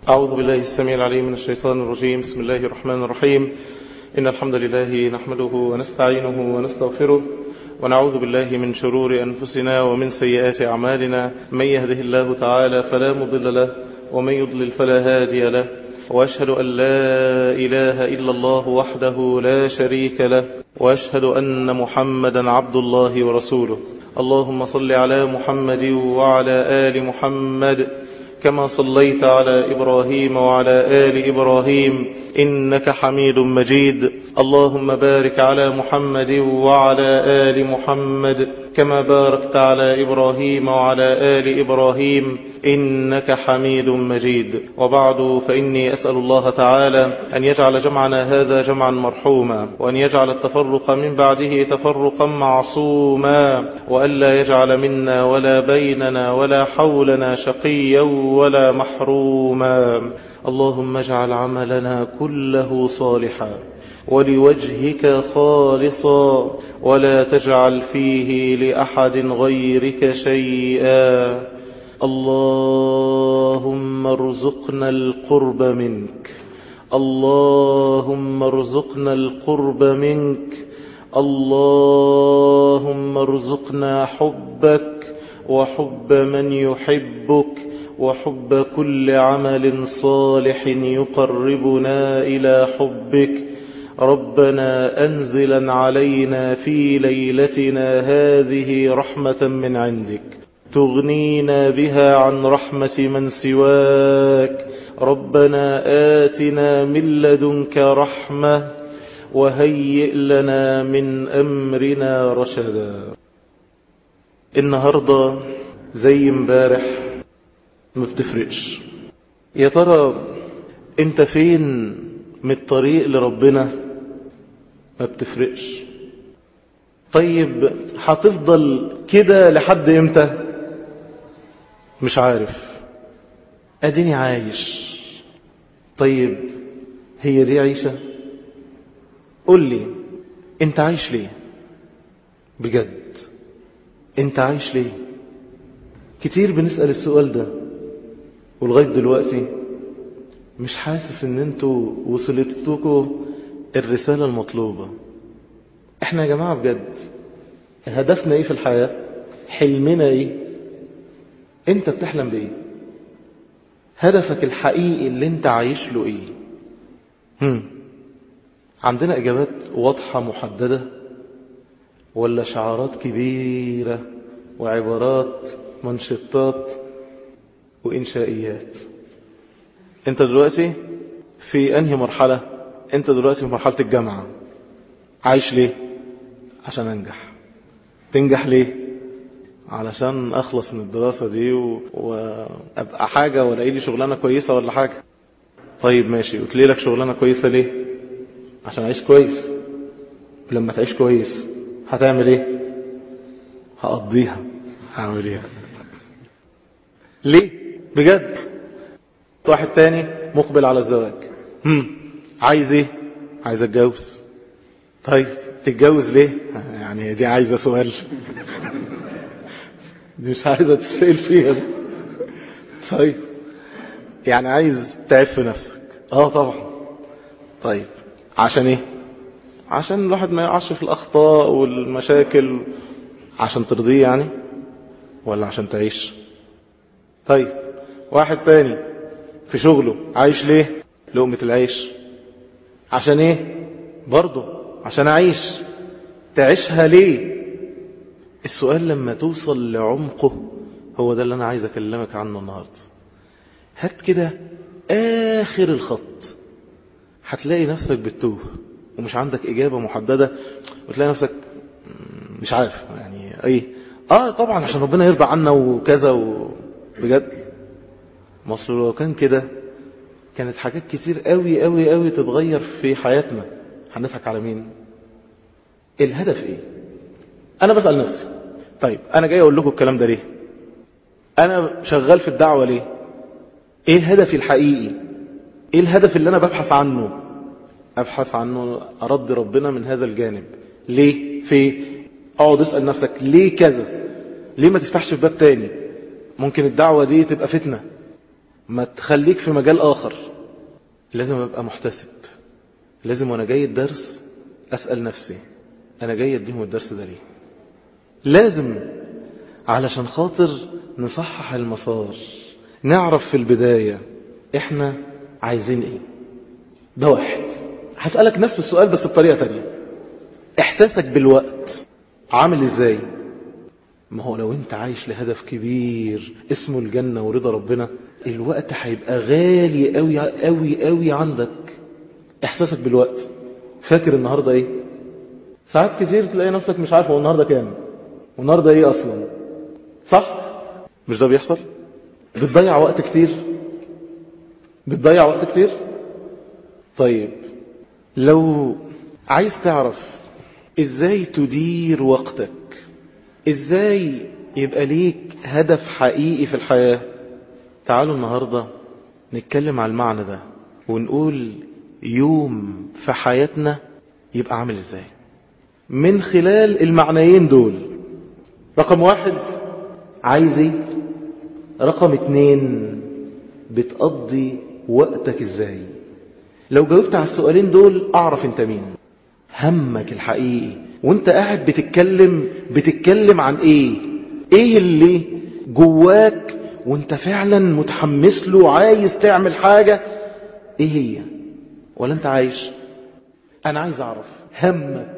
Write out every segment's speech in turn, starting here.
أعوذ بالله السميع العليم من الشيطان الرجيم. بسم الله الرحمن الرحيم. إن الحمد لله نحمده ونستعينه ونستغفره ونعوذ بالله من شرور أنفسنا ومن سيئات أعمالنا. من يهده الله تعالى فلا مضل له ومن يضلل فلا هادي له، وأشهد أن لا إله إلا الله وحده لا شريك له، وأشهد أن محمدا عبد الله ورسوله. اللهم صل على محمد وعلى آل محمد كما صليت على إبراهيم وعلى آل إبراهيم إنك حميد مجيد. اللهم بارك على محمد وعلى آل محمد كما باركت على إبراهيم وعلى آل إبراهيم إنك حميد مجيد. وبعد، فإني أسأل الله تعالى أن يجعل جمعنا هذا جمعا مرحوما، وأن يجعل التفرق من بعده تفرقا معصوما، وألا يجعل منا ولا بيننا ولا حولنا شقيا ولا محروما. اللهم اجعل عملنا كله صالحا ولوجهك خالصا، ولا تجعل فيه لأحد غيرك شيئا. اللهم ارزقنا القرب منك، اللهم ارزقنا القرب منك، اللهم ارزقنا حبك وحب من يحبك وحب كل عمل صالح يقربنا إلى حبك. ربنا أنزلا علينا في ليلتنا هذه رحمة من عندك تغنينا بها عن رحمة من سواك. ربنا آتنا من لدنك رحمة وهيئ لنا من أمرنا رشدا. النهاردة زي امبارح ما بتفرقش. يا ترى انت فين من الطريق لربنا؟ ما بتفرقش. طيب هتفضل كده لحد امتى؟ مش عارف، اديني عايش. طيب هي دي عيشة؟ قول لي، انت عايش ليه؟ بجد انت عايش ليه؟ كتير بنسأل السؤال ده، ولغاية دلوقتي مش حاسس ان انتوا وصلتكوا الرسالة المطلوبة. احنا يا جماعة بجد هدفنا ايه في الحياة؟ حلمنا ايه؟ انت بتحلم بايه؟ هدفك الحقيقي اللي انت عايش له ايه؟ عندنا اجابات واضحة محددة، ولا شعارات كبيرة وعبارات منشطات وإنشائيات؟ انت دلوقتي في انهي مرحلة؟ انت دلوقتي في مرحلة الجامعة. عايش ليه؟ عشان انجح. تنجح ليه؟ علشان اخلص من الدراسة دي وابقى حاجة ولا لي شغلانة كويسة ولا حاجة. طيب ماشي، قلت لك شغلانة كويسة ليه؟ عشان اعيش كويس. لما تعيش كويس هتعمل ايه؟ هقضيها. هعمل ايه؟ ليه؟ بجد. واحد تاني مقبل على الزواج. عايز ايه؟ عايز اتجوز. طيب تتجوز ليه؟ يعني دي عايزة سؤال. دي مش عايزة تسأل فيها. طيب يعني عايز تعف نفسك. طبعا. طيب عشان ايه؟ عشان الواحد ما يقعش في الاخطاء والمشاكل. عشان ترضيه يعني، ولا عشان تعيش؟ طيب واحد تاني في شغله عايش ليه؟ لقمة العيش. عشان ايه؟ برضه عشان اعيش. تعيشها ليه؟ السؤال لما توصل لعمقه هو ده اللي انا عايز اكلمك عنه النهاردة. هات كده اخر الخط، هتلاقي نفسك بتتوه ومش عندك اجابة محددة، وتلاقي نفسك مش عارف يعني ايه. طبعا عشان ربنا يرضى عنا وكذا بجد. مصر لو كان كده كانت حاجات كتير قوي قوي قوي تتغير في حياتنا. هنضحك على مين؟ الهدف ايه؟ انا بسأل نفسي. طيب انا جاي اقول لكم الكلام ده ليه؟ انا شغال في الدعوة ليه؟ ايه هدفي الحقيقي؟ ايه الهدف اللي انا ببحث عنه؟ ابحث عنه ارضي ربنا من هذا الجانب. ليه؟ في اقعد اسأل نفسك ليه كذا؟ ليه ما تفتحش في باب تاني؟ ممكن الدعوة دي تبقى فتنة، ما تخليك في مجال آخر. لازم أبقى محتسب. لازم وأنا جاي الدرس أسأل نفسي أنا جاي أديهم الدرس ده ليه؟ لازم علشان خاطر نصحح المسار، نعرف في البداية إحنا عايزين إيه. ده واحد. هسألك نفس السؤال بس بطريقة تانية. إحساسك بالوقت عامل إزاي؟ ما هو لو أنت عايش لهدف كبير اسمه الجنة ورضا ربنا، الوقت هيبقى غالي قوي قوي قوي عندك. إحساسك بالوقت، فاكر النهاردة إيه؟ ساعات كتير تلاقي نفسك مش عارف هو النهاردة كام والنهاردة إيه أصلا. صح؟ مش ده بيحصل؟ بتضيع وقت كتير. بتضيع وقت كتير. طيب لو عايز تعرف ازاي تدير وقتك، ازاي يبقى ليك هدف حقيقي في الحياة، تعالوا النهاردة نتكلم على المعنى ده ونقول يوم في حياتنا يبقى عامل ازاي من خلال المعنيين دول. رقم واحد، عايز ايه؟ رقم اتنين، بتقضي وقتك ازاي؟ لو جاوبت على السؤالين دول اعرف انت مين. همك الحقيقي وانت قاعد بتتكلم عن ايه؟ ايه اللي جواك وانت فعلا متحمس له عايز تعمل حاجة؟ ايه هي؟ ولا انت عايش؟ انا عايز اعرف همك.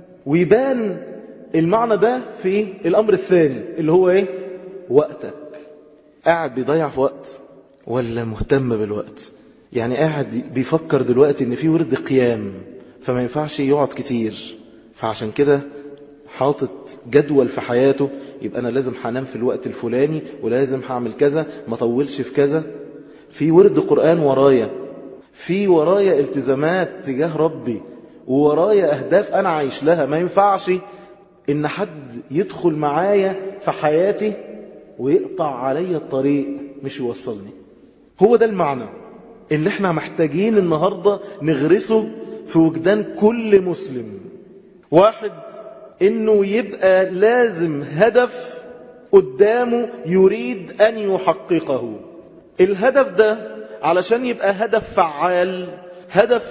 ويبان المعنى ده في الامر الثاني اللي هو ايه؟ وقتك. قاعد بيضيع في وقت ولا مهتم بالوقت؟ يعني قاعد بيفكر دلوقتي ان في ورد قيام فما ينفعش يقعد كتير، فعشان كده حاطط جدول في حياته، يبقى انا لازم هنام في الوقت الفلاني ولازم هعمل كذا، ما طولش في كذا. في ورد قرآن ورايا، في ورايا التزامات تجاه ربي، وورايا اهداف انا عايش لها. ما ينفعش ان حد يدخل معايا في حياتي ويقطع علي الطريق مش يوصلني. هو ده المعنى اللي احنا محتاجين النهاردة نغرسه في وجدان كل مسلم. واحد، انه يبقى لازم هدف قدامه يريد ان يحققه. الهدف ده علشان يبقى هدف فعال، هدف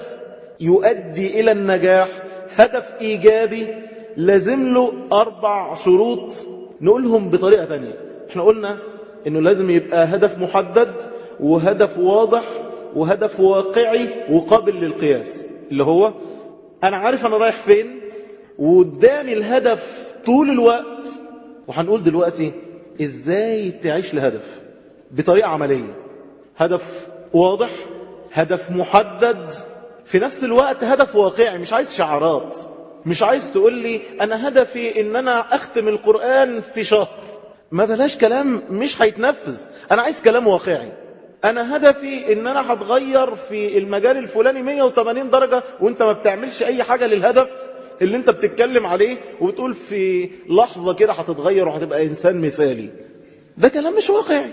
يؤدي الى النجاح، هدف ايجابي، لازم له 4 شروط نقولهم بطريقة تانية. احنا قلنا انه لازم يبقى هدف محدد وهدف واضح وهدف واقعي وقابل للقياس، اللي هو انا عارف انا رايح فين وقدامي الهدف طول الوقت. وهنقول دلوقتي ازاي تعيش لهدف بطريقة عملية. هدف واضح، هدف محدد، في نفس الوقت هدف واقعي. مش عايز شعارات، مش عايز تقول لي انا هدفي ان انا اختم القرآن في شهر. ما بلاش كلام مش هيتنفذ. انا عايز كلام واقعي. انا هدفي ان انا هتغير في المجال الفلاني 180 درجة وانت ما بتعملش اي حاجة للهدف اللي انت بتتكلم عليه وبتقول في لحظة كده هتتغير وهتبقى انسان مثالي. ده كلام مش واقعي.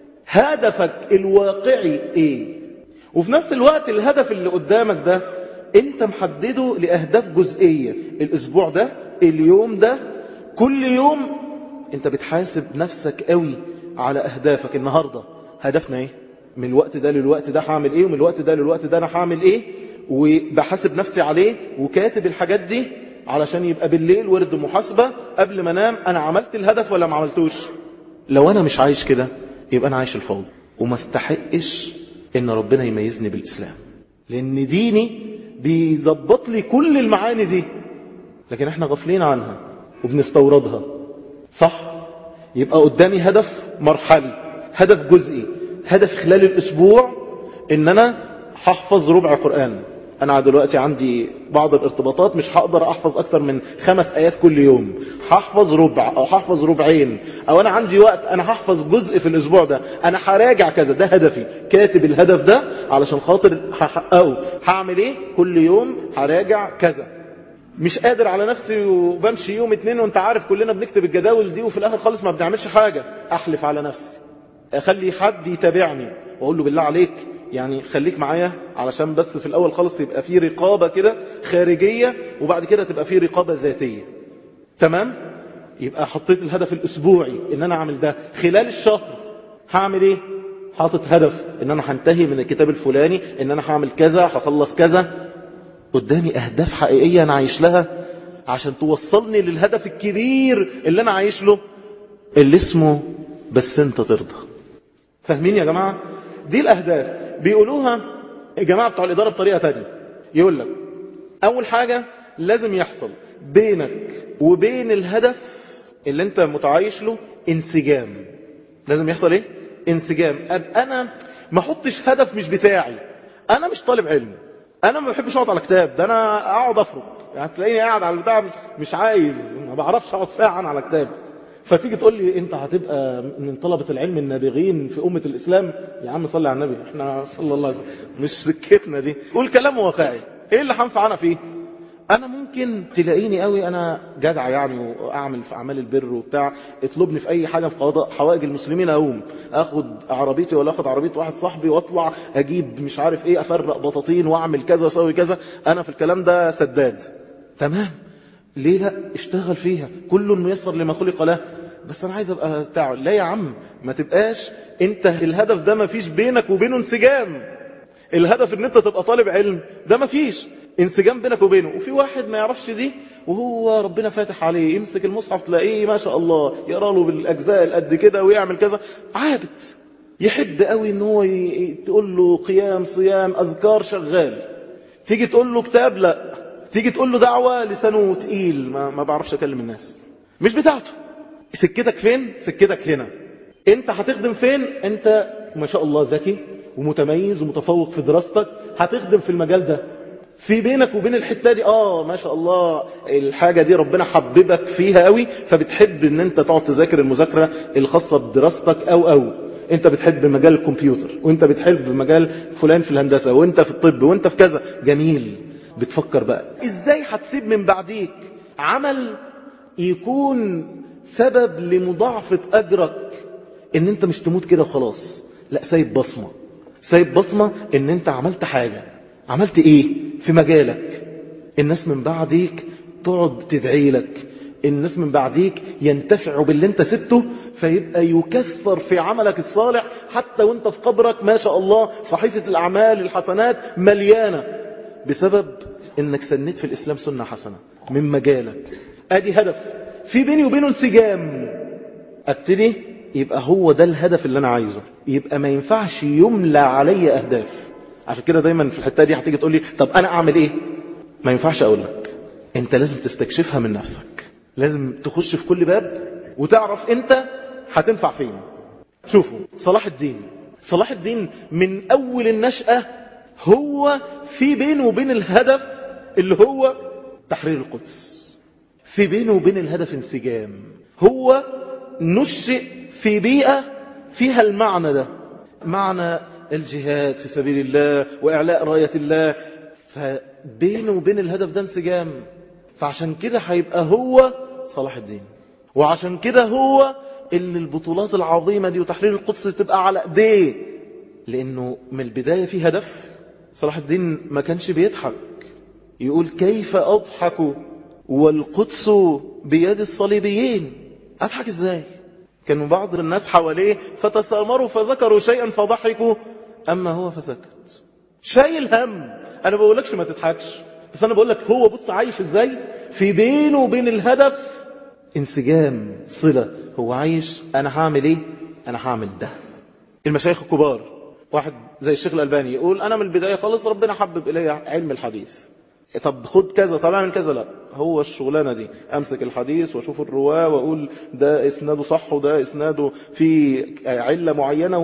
هدفك الواقعي ايه؟ وفي نفس الوقت الهدف اللي قدامك ده انت محدده لأهداف جزئية. الاسبوع ده، اليوم ده، كل يوم انت بتحاسب نفسك قوي على اهدافك. النهاردة هدفنا ايه؟ من الوقت ده للوقت ده هعمل ايه، ومن الوقت ده للوقت ده انا هعمل ايه، وبحاسب نفسي عليه وكاتب الحاجات دي علشان يبقى بالليل ورد محاسبة قبل ما انام انا عملت الهدف ولا ما عملتوش. لو انا مش عايش كده يبقى انا عايش الفوضى وما استحقش ان ربنا يميزني بالاسلام، لان ديني بيظبط لي كل المعاني دي، لكن احنا غافلين عنها وبنستوردها. صح؟ يبقى قدامي هدف مرحلي، هدف جزئي، هدف خلال الاسبوع ان انا هحفظ ربع قرآن. انا دلوقتي عندي بعض الارتباطات مش هقدر احفظ اكتر من 5 آيات كل يوم، هحفظ ربع او هحفظ ربعين، او انا عندي وقت انا هحفظ جزء في الاسبوع ده، انا هراجع كذا. ده هدفي، كاتب الهدف ده علشان خاطر هحققه. هعمل ايه؟ كل يوم هراجع كذا. مش قادر على نفسي وبمشي يوم 2 وانت عارف كلنا بنكتب الجداول دي وفي الاخر خالص ما بنعملش حاجة. احلف على نفسي، اخلي حد يتابعني واقول له بالله عليك يعني خليك معايا علشان بس في الاول خالص يبقى في رقابة كده خارجية وبعد كده تبقى في رقابة ذاتية. تمام؟ يبقى حطيت الهدف الاسبوعي ان انا اعمل ده. خلال الشهر هعمل ايه؟ حاطط هدف ان انا هنتهي من الكتاب الفلاني، ان انا هعمل كذا، هخلص كذا. قدامي اهداف حقيقية انا عايش لها عشان توصلني للهدف الكبير اللي انا عايش له، اللي اسمه بس انت ترضى. فاهمين يا جماعة؟ دي الاهداف بيقولوها الجماعة بتوع الادارة بطريقة تانية. يقول لك اول حاجة لازم يحصل بينك وبين الهدف اللي انت متعايش له انسجام. لازم يحصل ايه؟ انسجام. ابقى انا ما احطش هدف مش بتاعي. انا مش طالب علم، انا ما بحبش اقعد على كتاب، ده انا اقعد افرق. يعني تلاقيني قاعد على البتاع مش عايز، ما بعرفش اقعد ساعة على كتاب. فتيجي تقول لي انت هتبقى من طلبة العلم النابغين في امة الاسلام. يا عم صلي على النبي، احنا صلى الله عليه وسلم مش سكتنا دي. قول كلام واقعي، ايه اللي هنفع انا فيه؟ انا ممكن تلاقيني قوي انا جدع يعني واعمل في اعمال البر وبتاع، اطلبني في اي حاجة في قضاء حوائج المسلمين، اقوم اخد عربيتي ولا اخد عربية واحد صاحبي واطلع اجيب مش عارف ايه، افرق بطاطين واعمل كذا واسوي كذا. انا في الكلام ده سداد تمام. ليه لا؟ اشتغل فيها، كل ميسر لما خلق له. بس انا عايز ابقى بتاعه. لا يا عم، ما تبقاش انت الهدف ده ما فيش بينك وبينه انسجام. الهدف ان انت تبقى طالب علم ده ما فيش انسجام بينك وبينه. وفي واحد ما يعرفش دي وهو ربنا فاتح عليه، يمسك المصحف تلاقيه ما شاء الله يقرا له بالاجزاء القد كده ويعمل كذا عابد، يحب قوي ان هو تقول له قيام صيام اذكار شغال. تيجي تقول له كتاب لا، تيجي تقول له دعوة لسانه تقيل، ما بعرفش اكلم الناس. مش بتاعته. سكتك فين؟ سكتك هنا. انت هتخدم فين؟ انت ما شاء الله ذكي ومتميز ومتفوق في دراستك، هتخدم في المجال ده. في بينك وبين الحتة دي ما شاء الله الحاجة دي ربنا حببك فيها قوي، فبتحب ان انت تقعد تذاكر المذاكرة الخاصة بدراستك او انت بتحب مجال الكمبيوتر، وانت بتحب مجال فلان في الهندسة، وانت في الطب، وانت في كذا. جميل. بتفكر بقى ازاي هتسيب من بعديك عمل يكون سبب لمضاعفة اجرك، ان انت مش تموت كده وخلاص، لا، سايب بصمة. سايب بصمة ان انت عملت حاجة. عملت ايه في مجالك؟ الناس من بعديك تقعد تدعي لك، الناس من بعديك ينتفعوا باللي انت سبته، فيبقى يكثر في عملك الصالح حتى وانت في قبرك ما شاء الله صحيفة الاعمال الحسنات مليانة، بسبب انك سنيت في الاسلام سنة حسنة من مجالك. ادي هدف في بيني وبينه انسجام. ابتدي يبقى هو ده الهدف اللي انا عايزه، يبقى ما ينفعش يملى علي اهداف. عشان كده دايما في الحتة دي هتيجي تقول لي طب انا اعمل ايه؟ ما ينفعش اقول لك، انت لازم تستكشفها من نفسك. لازم تخش في كل باب وتعرف انت هتنفع فين. شوفوا صلاح الدين من اول النشأة هو في بينه وبين الهدف اللي هو تحرير القدس، في بينه وبين الهدف انسجام. هو نشئ في بيئة فيها المعنى ده، معنى الجهاد في سبيل الله وإعلاء راية الله، فبينه وبين الهدف ده انسجام. فعشان كده هيبقى هو صلاح الدين، وعشان كده هو اللي البطولات العظيمة دي وتحرير القدس تبقى على ايديه، لانه من البداية في هدف. صلاح الدين ما كانش بيضحك، يقول كيف اضحك والقدس بيد الصليبيين. اضحك ازاي؟ كانوا بعض الناس حواليه فتسامروا فذكروا شيئا فضحكوا، اما هو فسكت. شايل هم. انا بقولكش ما تضحكش، بس انا بقولك هو بص عايش ازاي في بينه وبين الهدف انسجام، صلة. هو عايش انا هعمل ايه؟ انا هعمل ده. المشايخ الكبار، واحد زي الشيخ الألباني يقول انا من البداية خالص ربنا حبب الي علم الحديث. طب خد كذا، طب اعمل كذا. لا، هو الشغلانة دي امسك الحديث واشوف الرواه واقول ده اسناده صح وده اسناده في علة معينة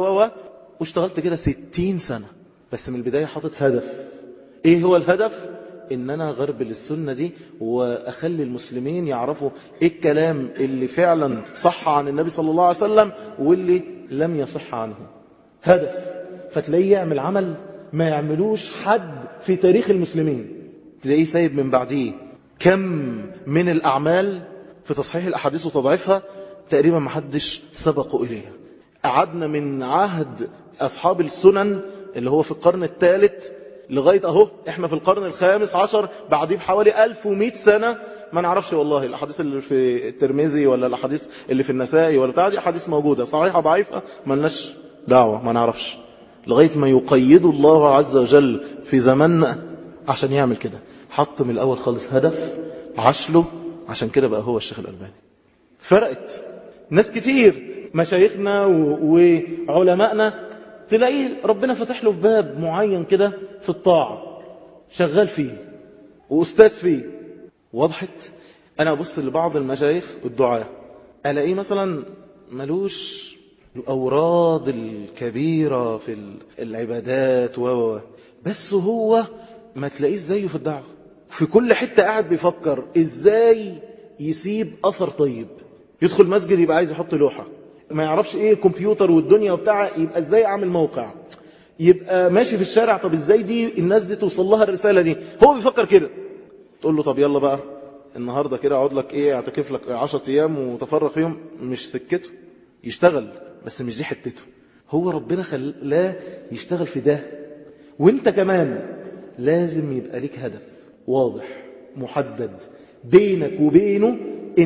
واشتغلت كده 60 سنة. بس من البداية حاطط هدف. ايه هو الهدف؟ ان انا غربل السنة دي واخلي المسلمين يعرفوا ايه الكلام اللي فعلا صح عن النبي صلى الله عليه وسلم واللي لم يصح عنه. هدف. فتلاقيه يعمل عمل ما يعملوش حد في تاريخ المسلمين. تلاقيه سايب من بعديه كم من الأعمال في تصحيح الأحاديث وتضعيفها تقريبا ما حدش سبقوا إليها. قعدنا من عهد أصحاب السنن اللي هو في القرن الثالث لغاية أهو إحنا في القرن الخامس عشر، بعديه بحوالي 1100 سنة ما نعرفش والله الأحاديث اللي في الترمذي ولا الأحاديث اللي في النسائي ولا بتاع دي. أحاديث موجودة صحيحة ضعيفة ما لناش دعوة ما نعرفش، لغاية ما يقيد الله عز وجل في زماننا عشان يعمل كده. حط من الأول خالص هدف عشله، عشان كده بقى هو الشيخ الألباني. فرقت ناس كتير مشايخنا وعلمائنا تلاقيه ربنا فتح له في باب معين كده في الطاعة شغال فيه وأستاذ فيه. وضحت؟ أنا أبص لبعض المشايخ والدعاء ألاقيه مثلا ملوش الأوراد الكبيرة في العبادات بس هو ما تلاقيه زيه في الدعوة. في كل حتة قاعد بيفكر إزاي يسيب أثر طيب. يدخل مسجد يبقى عايز يحط لوحة، ما يعرفش ايه كمبيوتر والدنيا وبتاع، يبقى ازاي اعمل موقع. يبقى ماشي في الشارع، طب ازاي دي الناس دي توصل لها الرسالة دي. هو بيفكر كده. تقول له طب يلا بقى النهاردة كده اقعد لك ايه، اعتكف لك 10 ايام وتفرغ فيهم، مش سكته. يشتغل بس مش دي حتته. هو ربنا خلاه يشتغل في ده. وانت كمان لازم يبقى ليك هدف واضح محدد بينك وبينه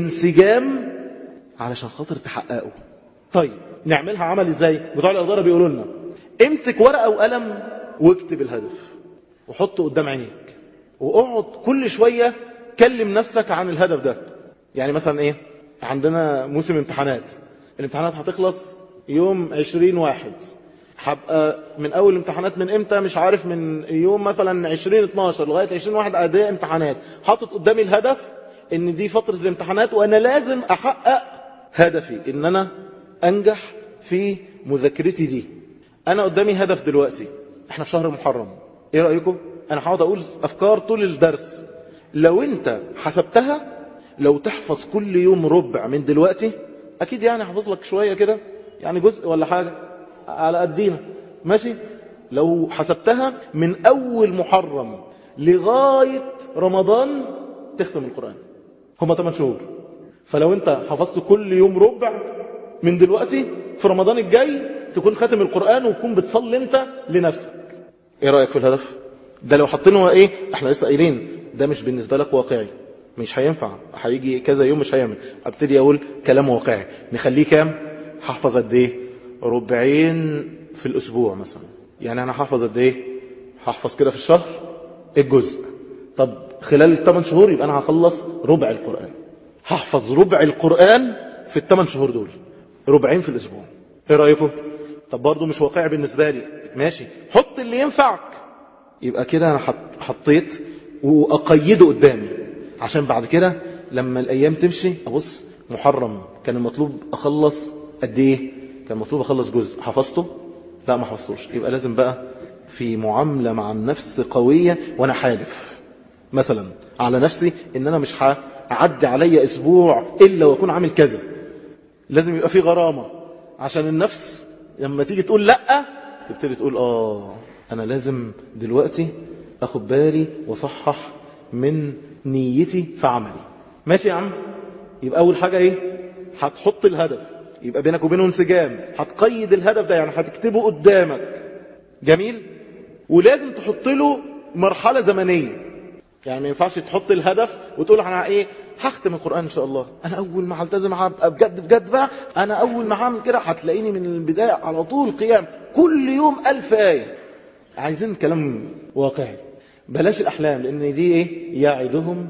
انسجام علشان خاطر تحققه. طيب نعملها عمل ازاي؟ بتوع الإدارة بيقولوا لنا امسك ورقة وقلم واكتب الهدف وحطه قدام عينيك، واقعد كل شوية كلم نفسك عن الهدف ده. يعني مثلا ايه، عندنا موسم امتحانات، الامتحانات هتخلص يوم 20/1، هبقى من اول الامتحانات من امتى مش عارف، من يوم مثلا 20/12 لغاية 20/1 اداء امتحانات. حاطط قدامي الهدف ان دي فترة الامتحانات وانا لازم احقق هدفي ان انا انجح في مذاكرتي دي. انا قدامي هدف دلوقتي، احنا في شهر محرم، ايه رأيكم؟ انا هقعد اقول افكار طول الدرس. لو انت حسبتها، لو تحفظ كل يوم ربع من دلوقتي، اكيد يعني حفظ لك شوية كده، يعني جزء ولا حاجة على قدينا ماشي. لو حسبتها من اول محرم لغاية رمضان تختم القرآن، هما 8 شهور. فلو انت حفظت كل يوم ربع من دلوقتي، في رمضان الجاي تكون ختم القرآن وتكون بتصلي انت لنفسك. ايه رأيك في الهدف ده؟ لو حطينه ايه، احنا لسه قايلين ده مش بالنسبة لك واقعي، مش هينفع، هيجي كذا يوم مش هيعمل. ابتدي اقول كلام واقعي، نخليه كام؟ هحفظ قد ايه؟ ربعين في الاسبوع مثلا. يعني انا هحفظ قد ايه؟ هحفظ كده في الشهر الجزء. طب خلال 8 شهور يبقى انا هخلص ربع القرآن. هحفظ ربع القرآن في ال8 شهور دول، ربعين في الاسبوع. ايه رأيكم؟ طب برضو مش واقعي بالنسبة لي، ماشي، حط اللي ينفعك. يبقى كده انا حطيت واقيده قدامي، عشان بعد كده لما الايام تمشي ابص محرم كان المطلوب اخلص قد ايه؟ كان المطلوب اخلص جزء، حفظته؟ لا ما حفظتوش. يبقى لازم بقى في معاملة مع النفس قوية، وانا حالف مثلا على نفسي ان انا مش هعدي عليا اسبوع الا واكون عامل كذا. لازم يبقى في غرامة، عشان النفس لما تيجي تقول لا تبتدي تقول انا لازم دلوقتي اخد بالي وصحح من نيتي في عملي. ماشي يا عم؟ يبقى اول حاجة ايه؟ هتحط الهدف، يبقى بينك وبينه انسجام، هتقيد الهدف ده يعني هتكتبه قدامك. جميل. ولازم تحط له مرحلة زمنية. يعني ما ينفعش تحط الهدف وتقول انا ايه، هختم القرآن ان شاء الله، انا اول ما هلتزم هبقى بجد بجد بقى، انا اول ما هعمل كده هتلاقيني من البداية على طول قيام كل يوم 1000 آية. عايزين كلام واقعي، بلاش الاحلام، لان دي ايه، يعدهم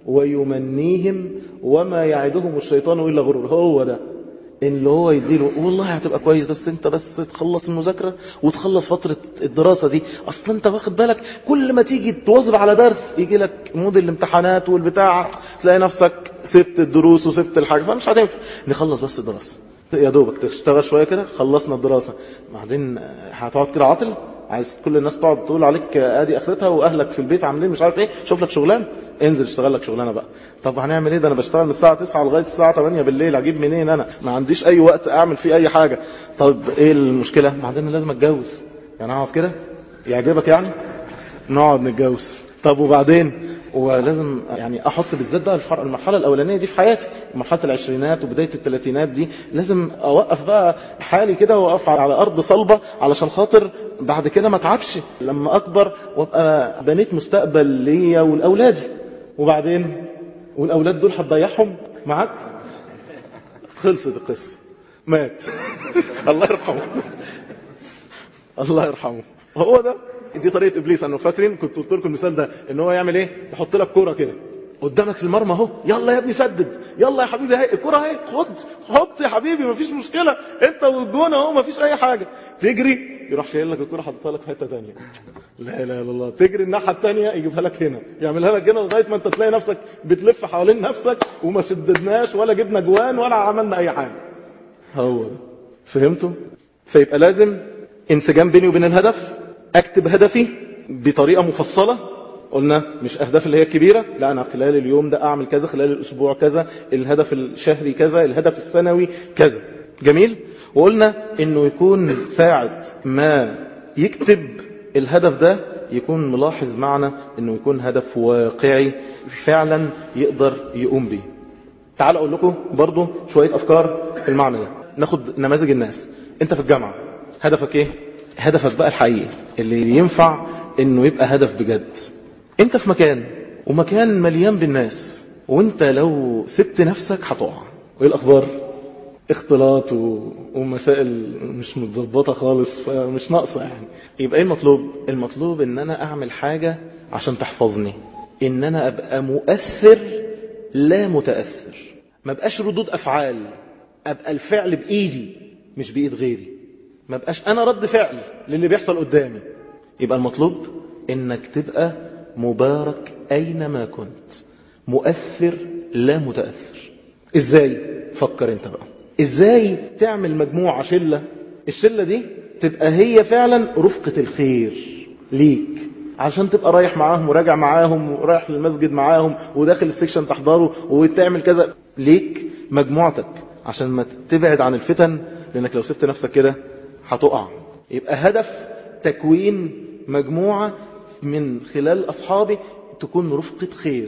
ويمنيهم وما يعدهم الشيطان الا غرور. هو ده اللي هو يديله والله هتبقى كويس، بس انت بس تخلص المذاكرة وتخلص فترة الدراسة دي. اصلا انت واخد بالك كل ما تيجي تواظب على درس يجي لك مود الامتحانات والبتاع، تلاقي نفسك سبت الدروس وسبت الحاجة، فمش هتنفع. نخلص بس الدراسة يا دوبك تشتغل شوية كده، خلصنا الدراسة بعدين هتقعد كده عاطل، عايز كل الناس تقعد تقول عليك ادي اخرتها، واهلك في البيت عاملين مش عارف ايه، شوف لك شغلانه، انزل اشتغل لك شغلانه بقى. طب هنعمل ايه؟ ده انا بشتغل من الساعه 9 لغايه الساعه 8 بالليل، اجيب منين؟ انا ما عنديش اي وقت اعمل فيه اي حاجه. طب ايه المشكله؟ بعدين لازم اتجوز، يعني اقعد كده يعجبك يعني نقعد نتجوز؟ طب وبعدين؟ ولازم يعني احط بالذات بقى المرحله الاولانيه دي في حياتي، مرحله العشرينات وبدايه الثلاثينات دي، لازم اوقف بقى حالي كده واقف على ارض صلبه، علشان خاطر بعد كده ما اتعبش لما اكبر وابقى بنيت مستقبل ليا ولاولادي. وبعدين والاولاد دول هتضيعهم معاك، خلصت القصه، مات الله يرحمه. الله يرحمه. هو ده، دي طريقة ابليس. انا فاكرين كنت قلت لكم المثال ده، ان هو يعمل ايه؟ يحط لك كرة كده قدامك في المرمى اهو، يلا يا ابني سدد، يلا يا حبيبي اهي الكرة اهي، خد حط يا حبيبي مفيش مشكلة، انت والجون اهو مفيش اي حاجة. تجري يروح شايل لك الكرة حاططها لك في حتة ثانيه، لا اله الا الله. تجري الناحية الثانيه يجيبها لك هنا، يعملها لك هنا لغاية ما انت تلاقي نفسك بتلف حوالين نفسك وما سددناش ولا جبنا جوان ولا عملنا اي حاجة. هو ده. فهمتوا؟ فيبقى لازم انسجام بيني وبين الهدف. اكتب هدفي بطريقة مفصلة. قلنا مش اهداف اللي هي الكبيرة، لا انا خلال اليوم ده اعمل كذا، خلال الاسبوع كذا، الهدف الشهري كذا، الهدف السنوي كذا. جميل. وقلنا انه يكون ساعة ما يكتب الهدف ده يكون ملاحظ معنا انه يكون هدف واقعي فعلا يقدر يقوم به. تعال اقول لكم برضو شوية افكار في المعنى ده. ناخد نماذج الناس. انت في الجامعة هدفك ايه؟ هدفك بقى الحقيقي اللي ينفع انه يبقى هدف بجد. انت في مكان، ومكان مليان بالناس، وانت لو سبت نفسك هتقع. وايه الاخبار؟ اختلاط ومسائل مش متظبطه خالص، فمش ناقصه يعني. يبقى ايه المطلوب؟ المطلوب ان انا اعمل حاجة عشان تحفظني، ان انا ابقى مؤثر لا متأثر. ما بقاش ردود افعال، ابقى الفعل بايدي مش بايد غيري. ما بقاش انا رد فعل للي بيحصل قدامي. يبقى المطلوب انك تبقى مبارك اينما كنت، مؤثر لا متأثر. ازاي؟ فكر انت بقى ازاي تعمل مجموعة شلة، الشلة دي تبقى هي فعلا رفقة الخير ليك، عشان تبقى رايح معاهم وراجع معاهم ورايح للمسجد معاهم وداخل السكشن تحضره وتعمل كذا ليك مجموعتك، عشان ما تبعد عن الفتن، لانك لو سبت نفسك كده هتقع. يبقى هدف تكوين مجموعة من خلال أصحابي تكون رفقة خير،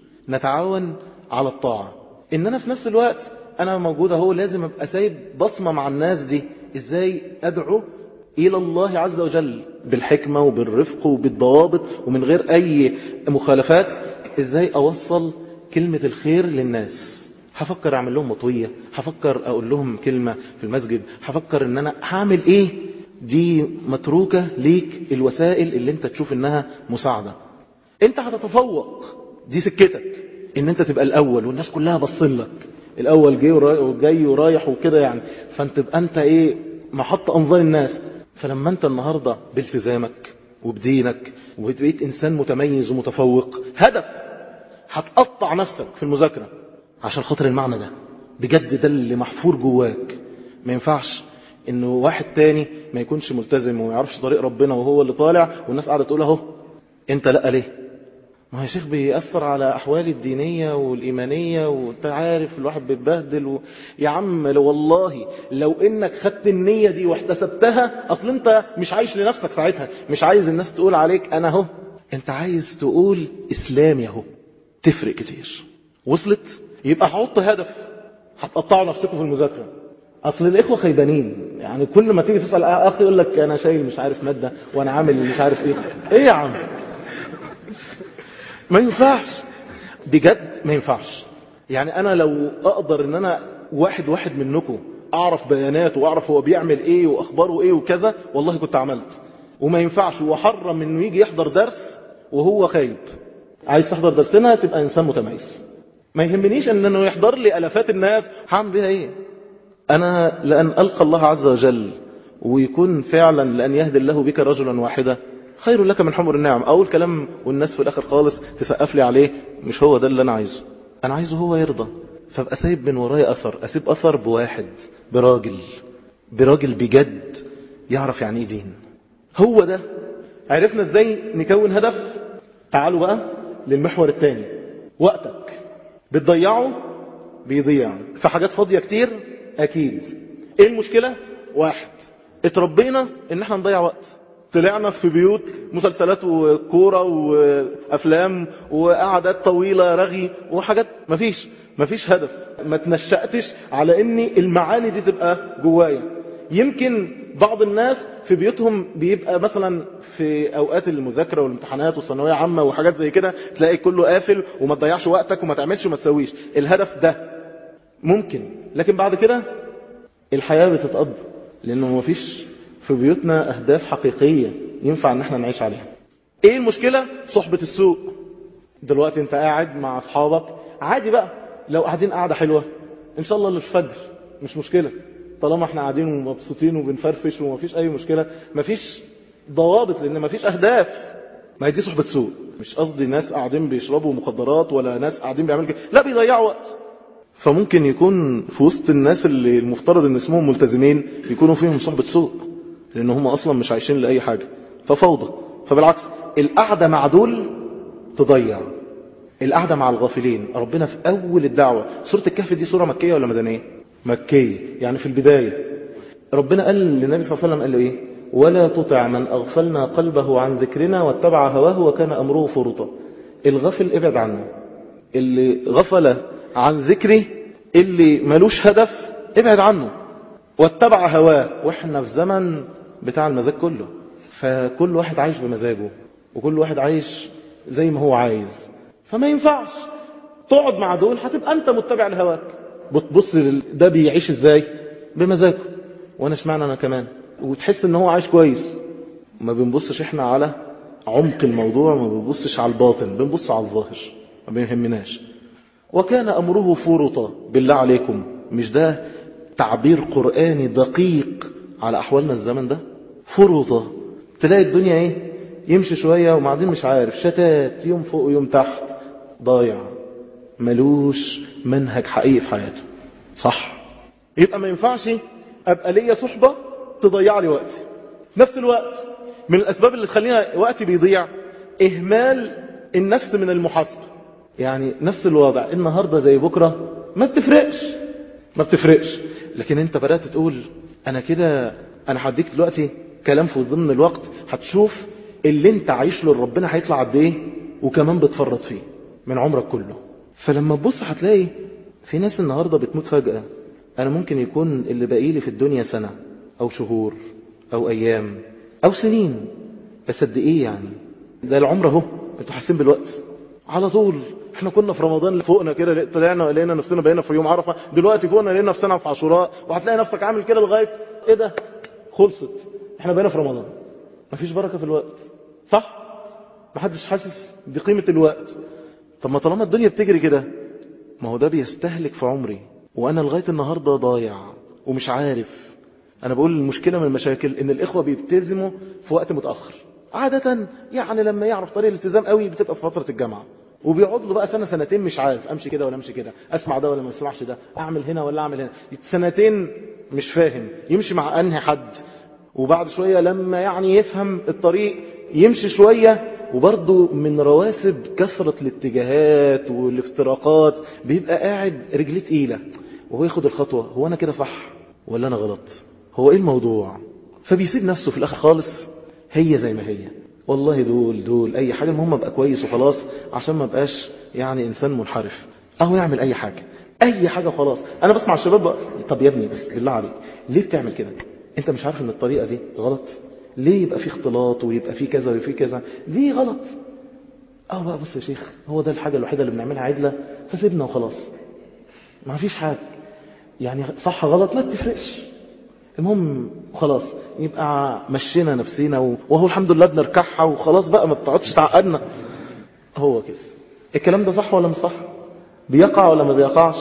نتعاون على الطاعة. إن أنا في نفس الوقت أنا موجود أهو، لازم أبقى سايب بصمة مع الناس دي. إزاي أدعو إلى الله عز وجل بالحكمة وبالرفق وبالضوابط ومن غير أي مخالفات. إزاي أوصل كلمة الخير للناس؟ هفكر أعمل لهم مطوية، هفكر أقول لهم كلمة في المسجد، هفكر إن أنا هعمل إيه. دي متروكة ليك الوسائل اللي انت تشوف انها مساعدة. انت هتتفوق، دي سكتك ان انت تبقى الاول والناس كلها بصلك الاول، جاي ورايح وكده يعني. فانت تبقى انت ايه؟ محط انظار الناس. فلما انت النهاردة بالتزامك وبدينك وبقيت انسان متميز ومتفوق، هدف هتقطع نفسك في المذاكرة عشان خاطر المعنى ده بجد، ده اللي محفور جواك. ما ينفعش انه واحد تاني ما يكونش ملتزم وما يعرفش طريق ربنا وهو اللي طالع والناس قاعدة تقول اهو انت لا ليه. ما هي شيخ بيأثر على احوالي الدينية والايمانية، وانت عارف الواحد بيتبهدل يا عم لو والله لو انك خدت النية دي واحتسبتها، اصل انت مش عايش لنفسك ساعتها، مش عايز الناس تقول عليك انا اهو، انت عايز تقول اسلامي اهو. تفرق كتير. وصلت؟ يبقى حط هدف هتقطعوا نفسكم في المذاكرة. اصل الاخوة خيبانين يعني، كل ما تيجي تسأل اخ يقول لك انا شايل مش عارف مادة وانا عامل مش عارف ايه. ايه يا عم؟ ما ينفعش بجد، ما ينفعش. يعني انا لو اقدر ان انا واحد منكم اعرف بياناته واعرف هو بيعمل ايه واخباره ايه وكذا، والله كنت عملت. وما ينفعش وحرم انه يجي يحضر درس وهو خايب. عايز تحضر درسنا تبقى انسان متميز. ما يهمنيش انه يحضر لي الافات الناس، هعمل بيها ايه؟ أنا لأن ألقى الله عز وجل ويكون فعلا لأن يهدي الله بك رجلا واحدا خير لك من حمر النعم. أول كلام والناس في الآخر خالص تسقف لي عليه، مش هو ده اللي أنا عايزه. أنا عايزه هو يرضى. فابقى سايب من ورايا أثر، أسيب أثر بواحد، براجل بجد يعرف يعني إيه دين. هو ده. عرفنا إزاي نكون هدف. تعالوا بقى للمحور الثاني. وقتك بتضيعه بيضيع في حاجات فاضية كتير اكيد. ايه المشكلة؟ واحد، اتربينا ان احنا نضيع وقت. طلعنا في بيوت مسلسلات وكورة وافلام وقعدات طويلة رغي وحاجات مفيش هدف. ما تنشأتش على ان المعاني دي تبقى جوايا. يمكن بعض الناس في بيوتهم بيبقى مثلا في اوقات المذاكرة والامتحانات والثانوية عامة وحاجات زي كده تلاقي كله قافل وما تضيعش وقتك وما تعملش وما تسويش. الهدف ده ممكن، لكن بعد كده الحياة بتتقضى لانه مفيش في بيوتنا أهداف حقيقية ينفع ان احنا نعيش عليها. ايه المشكلة؟ صحبة السوء. دلوقتي انت قاعد مع اصحابك عادي بقى، لو قاعدين قاعدة حلوة ان شاء الله للفجر مش مشكلة، طالما احنا قاعدين ومبسوطين وبنفرفش ومفيش اي مشكلة، مفيش ضوابط لان مفيش اهداف. ما هي دي صحبة سوء. مش قصدي ناس قاعدين بيشربوا مخدرات ولا ناس قاعدين بيعملوا كده، لا، بيضيعوا وقت. فممكن يكون في وسط الناس اللي المفترض ان اسمهم ملتزمين يكونوا فيهم صحبة سوء، لان هم اصلا مش عايشين لأي حاجة، ففوضى. فبالعكس القعدة مع دول تضيع. القعدة مع الغافلين. ربنا في اول الدعوة، سورة الكهف دي سورة مكية ولا مدنية؟ مكية. يعني في البداية ربنا قال للنبي صلى الله عليه وسلم، قال له ايه؟ ولا تطع من اغفلنا قلبه عن ذكرنا واتبع هواه وكان امره فرطا. الغفل ابعد عنه، اللي غفل عن ذكري، اللي ملوش هدف ابعد عنه، واتبع هواه. واحنا في زمن بتاع المزاج كله، فكل واحد عايش بمزاجه وكل واحد عايش زي ما هو عايز، فما ينفعش تقعد مع دول هتبقى انت متبع لهواك. بتبص ده بيعيش ازاي؟ بمزاجه، وانا اشمعنى انا كمان، وتحس ان هو عايش كويس. ما بنبصش احنا على عمق الموضوع، ما بنبصش على الباطن، بنبص على الظاهر، ما بيهمناش. وكان امره فرطا. بالله عليكم، مش ده تعبير قرآني دقيق على احوالنا الزمن ده؟ فرطا. تلاقي الدنيا ايه؟ يمشي شوية وبعدين مش عارف، شتات، يوم فوق ويوم تحت، ضايع، ملوش منهج حقيقي في حياته. صح؟ يبقى ما ينفعش ابقى ليا صحبة تضيع لي وقتي. نفس الوقت من الاسباب اللي تخلينا وقتي بيضيع اهمال النفس من المحاسبة. يعني نفس الوضع النهاردة زي بكرة ما بتفرقش. لكن انت بدأت تقول انا كده، انا هديك دلوقتي كلام في ضمن الوقت هتشوف اللي انت عايش له ربنا هيطلع قد ايه، وكمان بتفرط فيه من عمرك كله. فلما تبص هتلاقي في ناس النهاردة بتموت فجأة. انا ممكن يكون اللي باقيلي في الدنيا سنة او شهور او ايام او سنين، بس قد ايه يعني؟ ده العمر اهو، انتوا حاسين بالوقت على طول. احنا كنا في رمضان فوقنا كده، طلعنا لقينا نفسنا بقينا في يوم عرفة، دلوقتي فوقنا لقينا نفسنا في عاشوراء، وهتلاقي نفسك عامل كده لغاية ايه ده، خلصت، احنا بقينا في رمضان. مفيش بركة في الوقت، صح؟ محدش حاسس بقيمة الوقت. طب ما طالما الدنيا بتجري كده، ما هو ده بيستهلك في عمري، وانا لغاية النهاردة ضايع ومش عارف. انا بقول المشكلة من المشاكل ان الاخوة بيبتزموا في وقت متأخر عادة. يعني لما يعرف طريق الالتزام قوي بتبقى في فترة الجامعة، وبيقعد له بقى سنة سنتين مش عارف امشي كده ولا امشي كده، اسمع ده ولا ما اسمعش ده، اعمل هنا ولا اعمل هنا، سنتين مش فاهم يمشي مع انهي حد. وبعد شوية لما يعني يفهم الطريق يمشي شوية، وبرضه من رواسب كثرة الاتجاهات والافتراقات بيبقى قاعد رجليه تقيلة وهو ياخد الخطوة. هو انا كده صح ولا انا غلط؟ هو ايه الموضوع؟ فبيسيب نفسه في الاخر خالص هي زي ما هي. والله دول اي حاجة، المهم ابقى كويس وخلاص، عشان ما بقاش يعني انسان منحرف، اهو يعمل اي حاجة خلاص. انا بسمع الشباب بقى، طب يا ابني بس بالله عليك ليه بتعمل كده؟ انت مش عارف ان الطريقة دي غلط؟ ليه يبقى في اختلاط ويبقى في كذا وفي كذا؟ دي غلط. بقى بص يا شيخ، هو ده الحاجة الوحيدة اللي بنعملها عدلة، فسيبنا وخلاص، ما فيش حاجة يعني صح غلط ما تفرقش، المهم خلاص يبقى مشينا نفسينا وهو الحمد لله بنركعها وخلاص بقى، ما تقعدش تعقدنا. هو كده. الكلام ده صح ولا مش صح؟ بيقع ولا ما بيقعش؟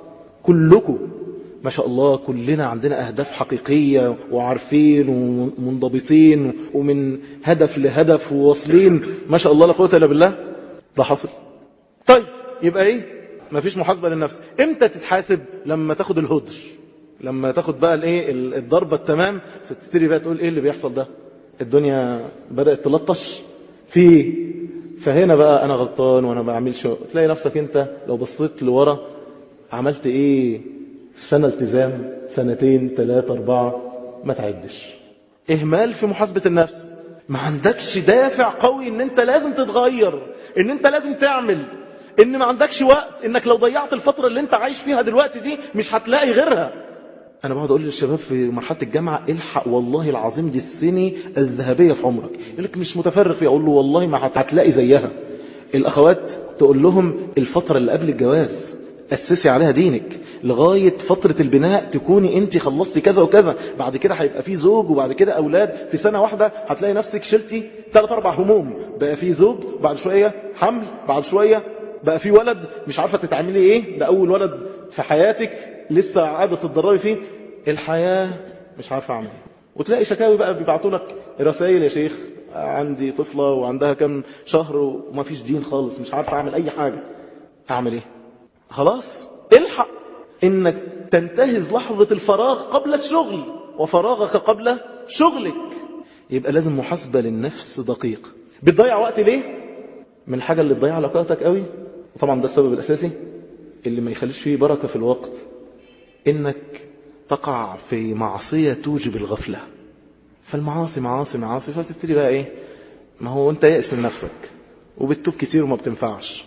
كلكم ما شاء الله كلنا عندنا أهداف حقيقية وعارفين ومنضبطين ومن هدف لهدف وواصلين، ما شاء الله لا قوة إلا بالله. ده حصل. طيب يبقى ايه؟ مفيش محاسبة للنفس. امتى تتحاسب؟ لما تاخد الهدر، لما تاخد بقى الايه الضربة التمام، فتبتدي بقى تقول ايه اللي بيحصل ده؟ الدنيا بدأت تلطش فيه، فهنا بقى انا غلطان وانا ما بعملش. تلاقي نفسك انت لو بصيت لورا عملت ايه في سنة التزام، سنتين، 3، 4، ما تعدش. اهمال في محاسبة النفس. ما عندكش دافع قوي ان انت لازم تتغير، ان انت لازم تعمل، ان ما عندكش وقت، انك لو ضيعت الفترة اللي انت عايش فيها دلوقتي دي مش هتلاقي غيرها. انا بقعد اقول للشباب في مرحلة الجامعة الحق والله العظيم دي السنة الذهبية في عمرك. يقول لك مش متفرغ فيها، اقول له والله ما هتلاقي زيها. الاخوات تقول لهم الفترة اللي قبل الجواز اسسي عليها دينك، لغاية فترة البناء تكوني انت خلصتي كذا وكذا، بعد كده هيبقى في زوج وبعد كده اولاد، في سنة واحدة هتلاقي نفسك شلتي 3-4 هموم، بقى في زوج، بعد شوية حمل، بعد شوية بقى في ولد، مش عارفة تتعملي ايه، ده اول ولد في حياتك لسه عادة تتدربي فيه، الحياة مش عارفة اعمل ايه. وتلاقي شكاوي بقى بيبعتوا لك رسائل، يا شيخ عندي طفلة وعندها كم شهر وما فيش دين خالص، مش عارفة اعمل اي حاجة، اعمل ايه؟ خلاص الحق انك تنتهز لحظة الفراغ قبل الشغل، وفراغك قبل شغلك. يبقى لازم محاسبة للنفس دقيقة. بتضيع وقت ليه؟ من الحاجة اللي تضيع لك وقتك قوي، وطبعا ده السبب الاساسي اللي ما يخليش فيه بركة في الوقت، انك تقع في معصية توجب الغفلة. فالمعاصي معاصي معاصي، فتبتدي بقى ايه، ما هو انت يأس من نفسك وبتتوب كتير وما بتنفعش،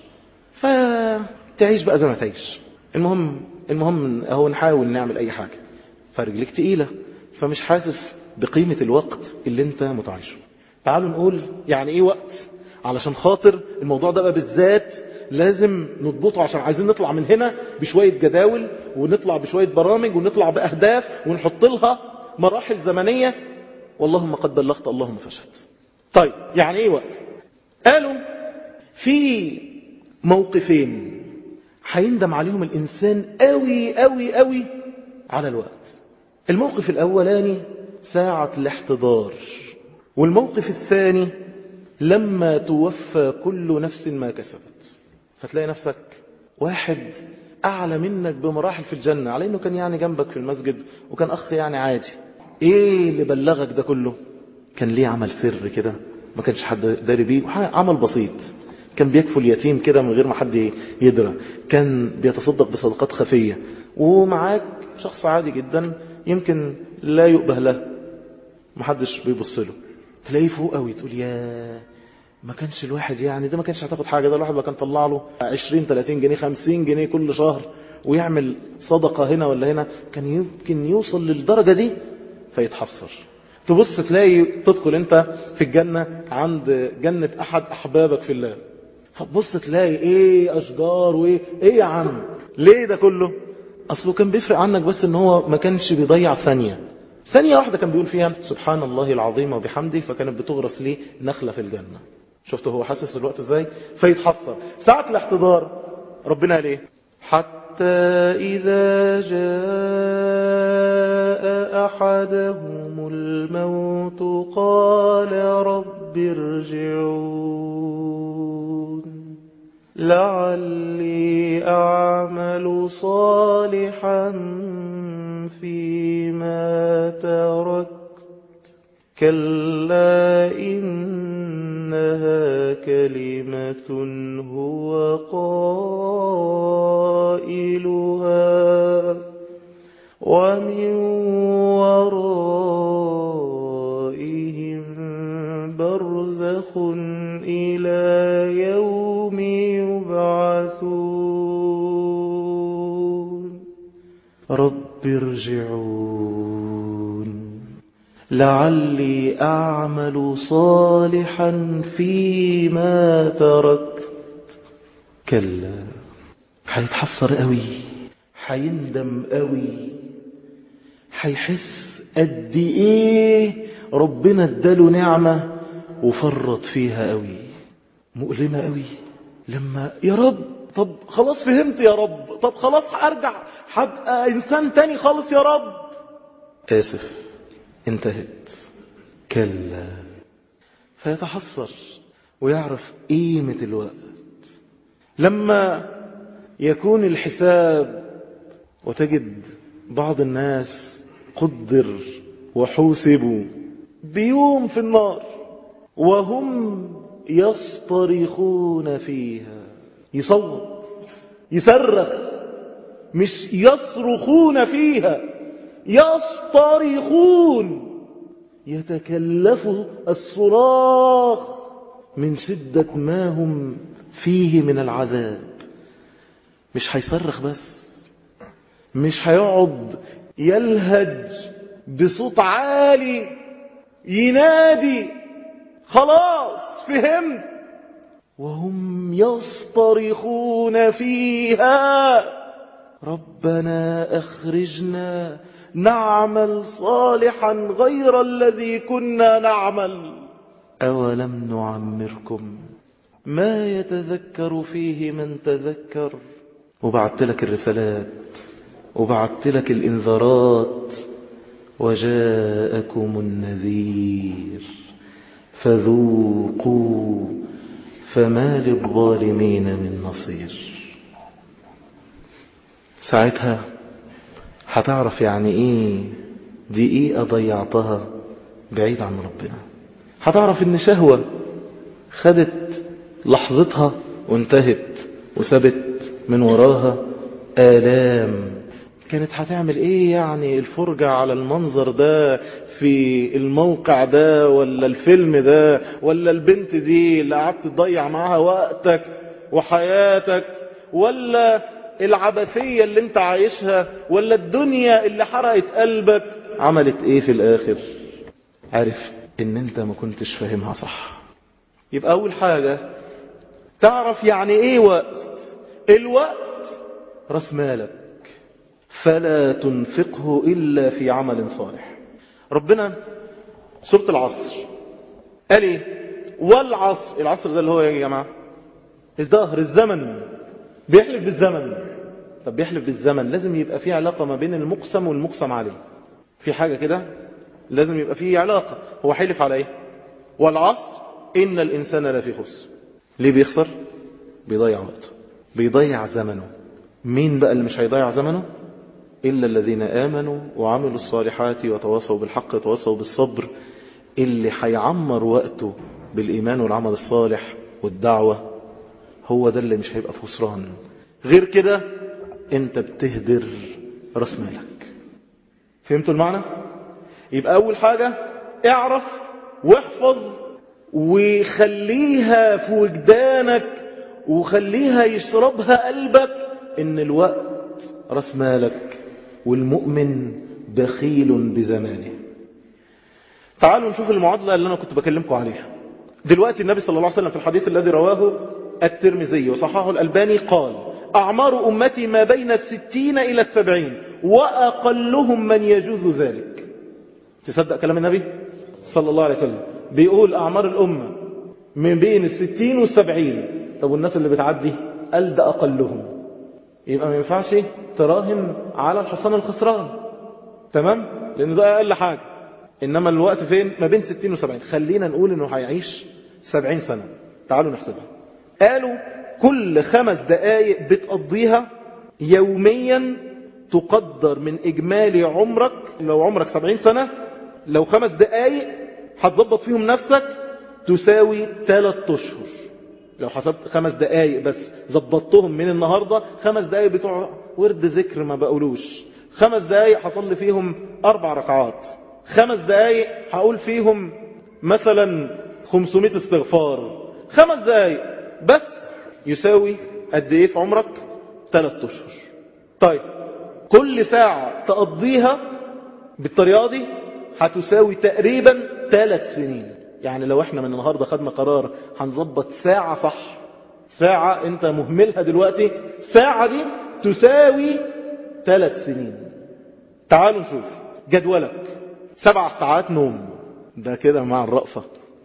فتعيش بقى زي ما تعيش. المهم اهو نحاول نعمل اي حاجة، فرجلك تقيلة، فمش حاسس بقيمة الوقت اللي انت متعايشه. تعالوا نقول يعني ايه وقت، علشان خاطر الموضوع ده بقى بالذات لازم نضبطه، عشان عايزين نطلع من هنا بشوية جداول، ونطلع بشوية برامج، ونطلع بأهداف، ونحط لها مراحل زمنية، واللهم قد بلغت اللهم فشهد. طيب يعني ايه وقت؟ قالوا في موقفين هيندم عليهم الإنسان قوي قوي قوي على الوقت. الموقف الأولاني ساعة الاحتضار، والموقف الثاني لما توفى كل نفس ما كسبت. فتلاقي نفسك واحد أعلى منك بمراحل في الجنة، على إنه كان يعني جنبك في المسجد وكان أخ يعني عادي، إيه اللي بلغك ده كله؟ كان ليه عمل سر كده ما كانش حد داري بيه، عمل بسيط، كان بيكفل يتيم كده من غير ما حد يدرى، كان بيتصدق بصدقات خفية، ومعاك شخص عادي جدا يمكن لا يؤبه له، محدش بيبص له، تلاقيه فوق قوي، تقول يا ما كانش الواحد يعني ده ما كانش هتاخد حاجة، ده الواحد ما كان طلع له 20-30 جنيه 50 جنيه كل شهر ويعمل صدقة هنا ولا هنا، كان يمكن يوصل للدرجة دي فيتحسر. تبص تلاقي تدخل انت في الجنة عند جنة احد احبابك في الله، فتبص تلاقي ايه اشجار وايه ايه يا عم، ليه ده كله؟ اصله كان بيفرق عنك بس ان هو ما كانش بيضيع ثانية واحدة كان بيقول فيها سبحان الله العظيم وبحمده، فكانت بتغرس ليه نخلة في الجنة. شفت هو حاسس الوقت ازاي؟ فيتحسر. ساعة الاحتضار ربنا قال ايه؟ حتى إذا جاء أحدهم الموت قال رب ارجعون لعلي أعمل صالحا فيما تركت كلا إنها كلمة هو قائلها ومن ورائهم برزخ إلى يوم يبعثون رب ارجعون لعلي أعمل صالحا فيما تركت. كلا، هيتحسر قوي، هيندم قوي، هيحس قد ايه ربنا اداله نعمة وفرط فيها قوي، مؤلمة قوي. لما يا رب طب خلاص فهمت يا رب، طب خلاص هرجع هبقى انسان تاني خالص يا رب، آسف انتهت. كلا، فيتحسر ويعرف قيمة الوقت. لما يكون الحساب وتجد بعض الناس قدر وحوسبوا بيوم في النار وهم يصطرخون فيها، يصوت يصرخ، مش يصرخون فيها، يصطرخون، يتكلفوا الصراخ من شدة ما هم فيه من العذاب. مش هيصرخ بس، مش هيقعد يلهج بصوت عالي ينادي خلاص فهمت، وهم يصطرخون فيها ربنا أخرجنا نعمل صالحا غير الذي كنا نعمل أولم نعمركم ما يتذكر فيه من تذكر. وبعت لك الرسالات وبعت لك الإنذارات وجاءكم النذير فذوقوا فما للظالمين من نصير. ساعتها هتعرف يعني ايه دقيقة ضيعتها بعيد عن ربنا. هتعرف ان شهوة خدت لحظتها وانتهت وسبت من وراها آلام. كانت هتعمل ايه يعني الفرجة على المنظر ده في الموقع ده ولا الفيلم ده ولا البنت دي اللي قعدت تضيع معاها وقتك وحياتك ولا العبثية اللي انت عايشها ولا الدنيا اللي حرقت قلبك عملت ايه في الاخر؟ عارف ان انت ما كنتش فاهمها صح. يبقى اول حاجة تعرف يعني ايه وقت. الوقت راس مالك فلا تنفقه إلا في عمل صالح. ربنا سورة العصر قال ايه؟ والعصر. العصر ده اللي هو يا جماعة الدهر الزمن. بيحلف بالزمن. طب بيحلف بالزمن لازم يبقى فيه علاقة ما بين المقسم والمقسم عليه. في حاجة كده لازم يبقى فيه علاقة. هو حلف على ايه؟ والعصر إن الإنسان لفي خسر. ليه بيخسر؟ بيضيع وقته بيضيع زمنه. مين بقى اللي مش هيضيع زمنه؟ إلا الذين آمنوا وعملوا الصالحات وتواصوا بالحق وتواصوا بالصبر. اللي هيعمر وقته بالإيمان والعمل الصالح والدعوة هو ده اللي مش هيبقى في خسران. غير كده انت بتهدر راس مالك. فهمتوا المعنى؟ يبقى أول حاجة اعرف واحفظ وخليها في وجدانك وخليها يشربها قلبك ان الوقت راس مالك والمؤمن بخيل بزمانه. تعالوا نشوف المعادلة اللي أنا كنت بكلمكم عليها. دلوقتي النبي صلى الله عليه وسلم في الحديث الذي رواه الترمذي وصححه الألباني قال أعمار أمتي ما بين 60 إلى 70 وأقلهم من يجوز ذلك. تصدق كلام النبي صلى الله عليه وسلم بيقول أعمار الأمة من بين 60 و70. طب والناس اللي بتعدي قال ده أقلهم. يبقى ما ينفعش تراهن على الحصان الخسران. تمام؟ لأن ده أقل حاجة. إنما الوقت فين؟ ما بين 60 و70. خلينا نقول إنه هيعيش 70 سنة. تعالوا نحسبها. قالوا كل 5 دقايق بتقضيها يوميا تقدر من إجمالي عمرك. لو عمرك 70 سنة لو 5 دقايق هتظبط فيهم نفسك تساوي 3 أشهر. لو حسبت 5 دقايق بس ظبطتهم من النهاردة 5 دقايق بتوع ورد ذكر ما بقولوش 5 دقايق هصلي فيهم 4 ركعات 5 دقايق هقول فيهم مثلا 500 استغفار 5 دقايق بس يساوي قد ايه في عمرك 3 أشهر. طيب كل ساعة تقضيها بالطريقة دي هتساوي تقريبا 3 سنين. يعني لو احنا من النهاردة خدنا قرار هنظبط ساعة صح ساعة انت مهملها دلوقتي ساعة دي تساوي 3 سنين. تعالوا نشوف جدولك 7 ساعات نوم ده كده مع الرأفة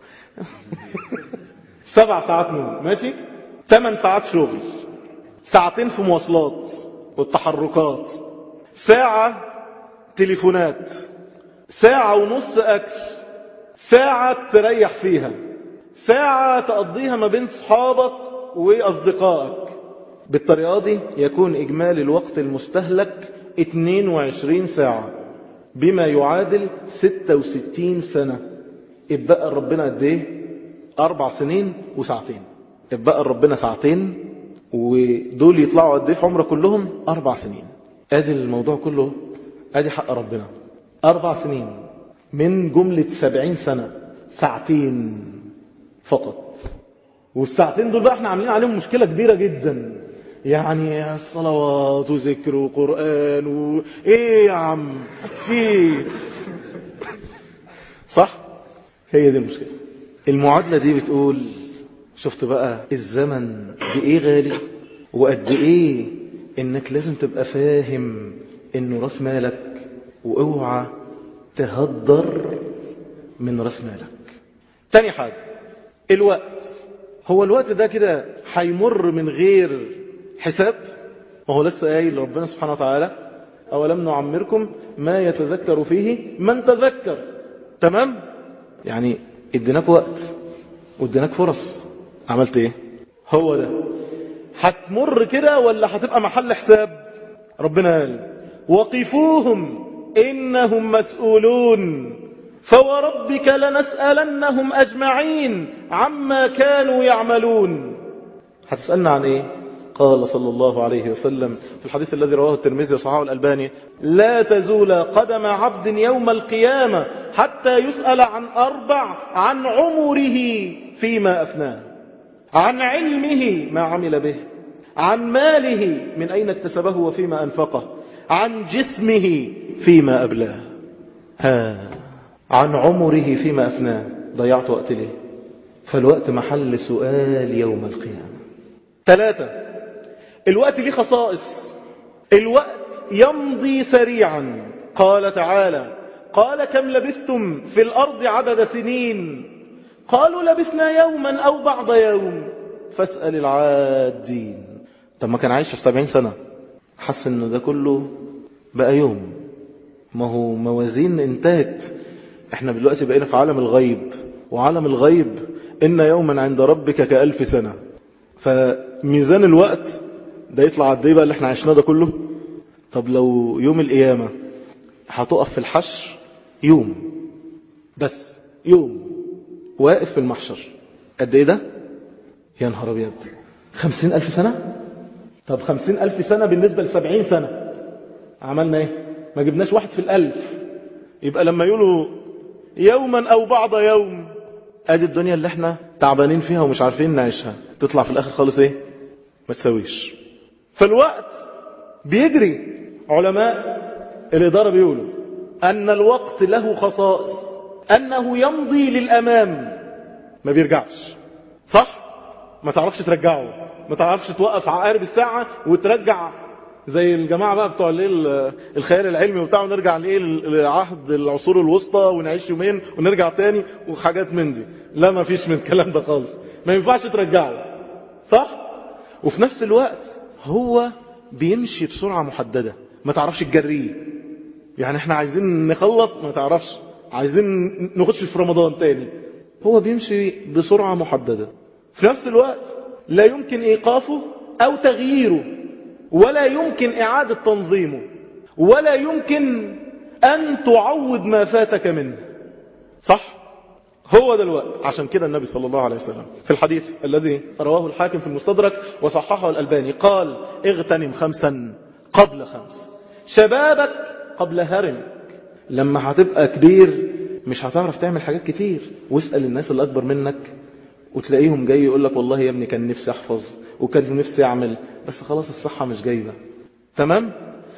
7 ساعات نوم ماشي 8 ساعات شغل 2 ساعة في مواصلات والتحركات ساعة تليفونات 1.5 ساعة أكل 1 ساعة تريح فيها 1 ساعة تقضيها ما بين صحابك وأصدقائك. بالطريقة دي يكون إجمالي الوقت المستهلك 22 ساعة بما يعادل 66 سنة. اتبقى ربنا قد ايه 4 سنين وساعتين. اتبقى ربنا ساعتين ودول يطلعوا قد ايه في عمره كلهم 4 سنين. ادي الموضوع كله ادي حق ربنا 4 سنين من جملة 70 سنة ساعتين فقط. والساعتين دول بقى احنا عاملين عليهم مشكلة كبيرة جدا. يعني الصلوات وذكر وقرآن ايه يا عم في صح. هي دي المشكلة. المعادلة دي بتقول شفت بقى الزمن بايه غالي وقد ايه انك لازم تبقى فاهم انه راس مالك، واوعى تهدر من راس مالك. تاني حاجة الوقت. هو الوقت ده كده هيمر من غير حساب؟ وهو لسه قايل ربنا سبحانه وتعالى أولم نعمركم ما يتذكر فيه من تذكر. تمام؟ يعني اديناك وقت واديناك فرص، عملت ايه؟ هو ده هتمر كده ولا هتبقى محل حساب؟ ربنا قال وقفوهم إنهم مسؤولون فوربك لنسألنهم أجمعين عما كانوا يعملون. هتسألنا عن ايه؟ قال صلى الله عليه وسلم في الحديث الذي رواه الترمذي وصححه الألباني لا تزول قدم عبد يوم القيامة حتى يسأل عن 4: عن عمره فيما أفناه، عن علمه ما عمل به، عن ماله من أين اكتسبه وفيما أنفقه، عن جسمه فيما أبلاه. عن عمره فيما أفناه، ضيعت وقت ليه؟ فالوقت محل سؤال يوم القيامة. 3: الوقت ليه خصائص. الوقت يمضي سريعا. قال تعالى قال كم لبثتم في الأرض عدد سنين قالوا لبثنا يوما أو بعض يوم فاسأل العادين. طب ما كان عايش 70 سنة، حس انه ده كله بقى يوم. ما هو موازين انتهت. احنا دلوقتي بقينا في عالم الغيب، وعالم الغيب إن يوما عند ربك كألف سنة. فميزان الوقت ده يطلع قد ايه بقى اللي احنا عشناه ده كله؟ طب لو يوم القيامة هتقف في الحشر يوم بس، يوم واقف في المحشر، قد ايه ده؟ يا نهار ابيض، 50,000 سنة. طب 50,000 سنة بالنسبة ل70 سنة عملنا ايه؟ ما جبناش واحد في ال1000. يبقى لما يقولوا يوما او بعض يوم، ادي الدنيا اللي احنا تعبانين فيها ومش عارفين نعيشها، تطلع في الاخر خالص ايه؟ ما تسويش. فالوقت بيجري. علماء الإدارة بيقولوا أن الوقت له خصائص، أنه يمضي للأمام ما بيرجعش. صح؟ ما تعرفش ترجعه، ما تعرفش توقف عقارب الساعة وترجع زي الجماعة بقى بتوع الخيال العلمي وبتاعه، نرجع لعهد العصور الوسطى ونعيش يومين ونرجع تاني وحاجات من دي. لا، ما فيش من الكلام ده خالص، ما ينفعش ترجعه. صح؟ وفي نفس الوقت هو بيمشي بسرعة محددة، ما تعرفش تجريه. يعني احنا عايزين نخلص ما تعرفش، عايزين نخش في رمضان تاني، هو بيمشي بسرعة محددة. في نفس الوقت لا يمكن ايقافه او تغييره، ولا يمكن اعادة تنظيمه، ولا يمكن ان تعوض ما فاتك منه. صح؟ هو ده الوقت. عشان كده النبي صلى الله عليه وسلم في الحديث الذي رواه الحاكم في المستدرك وصححه الألباني قال اغتنم 5 قبل 5: شبابك قبل هرمك. لما هتبقى كبير مش هتعرف تعمل حاجات كتير، واسأل الناس اللي أكبر منك وتلاقيهم جاي يقول لك والله يا ابني كان نفسي أحفظ وكان نفسي أعمل، بس خلاص الصحة مش جايبة. تمام؟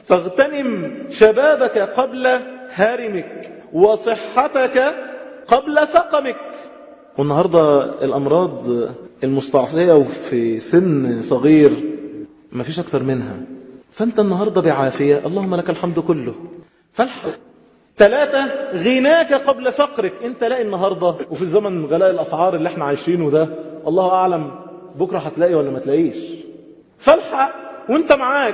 فاغتنم شبابك قبل هرمك وصحتك قبل سقمك. والنهاردة الأمراض المستعصية وفي سن صغير ما فيش أكتر منها، فأنت النهاردة بعافية اللهم لك الحمد كله، فالحق. 3: غناك قبل فقرك. انت لاقي النهاردة وفي الزمن غلاء الأسعار اللي احنا عايشينه ده، الله أعلم بكرة هتلاقي ولا ما تلاقيش، فالحق وانت معاك.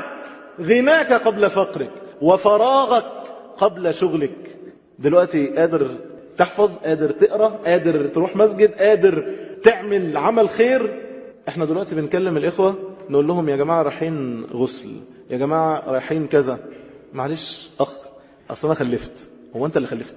غناك قبل فقرك وفراغك قبل شغلك. دلوقتي قادر تحفظ، قادر تقرأ، قادر تروح مسجد، قادر تعمل عمل خير. احنا دلوقتي بنكلم الإخوة نقول لهم يا جماعة رايحين غسل، يا جماعة رايحين كذا. معلش أخ، أصلا أنا خلفت. هو أنت اللي خلفت؟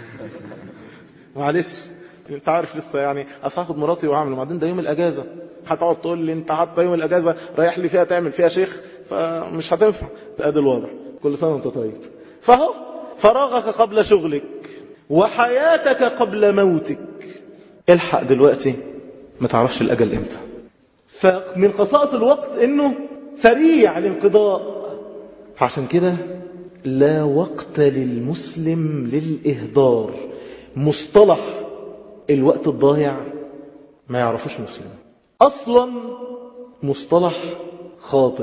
معلش انت عارف لسه يعني هاخد مراتي واعمل، وبعدين ده يوم الأجازة. هتقعد تقول لي انت حتى يوم الأجازة رايح لي فيها تعمل فيها شيخ، فمش هتنفع. ادي الوضع. كل سنة وانت طيب. فهو فراغك قبل شغلك وحياتك قبل موتك. الحق دلوقتي، ما تعرفش الأجل امتى. فمن خصائص الوقت انه سريع الانقضاء. فعشان كده لا وقت للمسلم للإهدار. مصطلح الوقت الضايع ما يعرفوش مسلم أصلا، مصطلح خاطئ.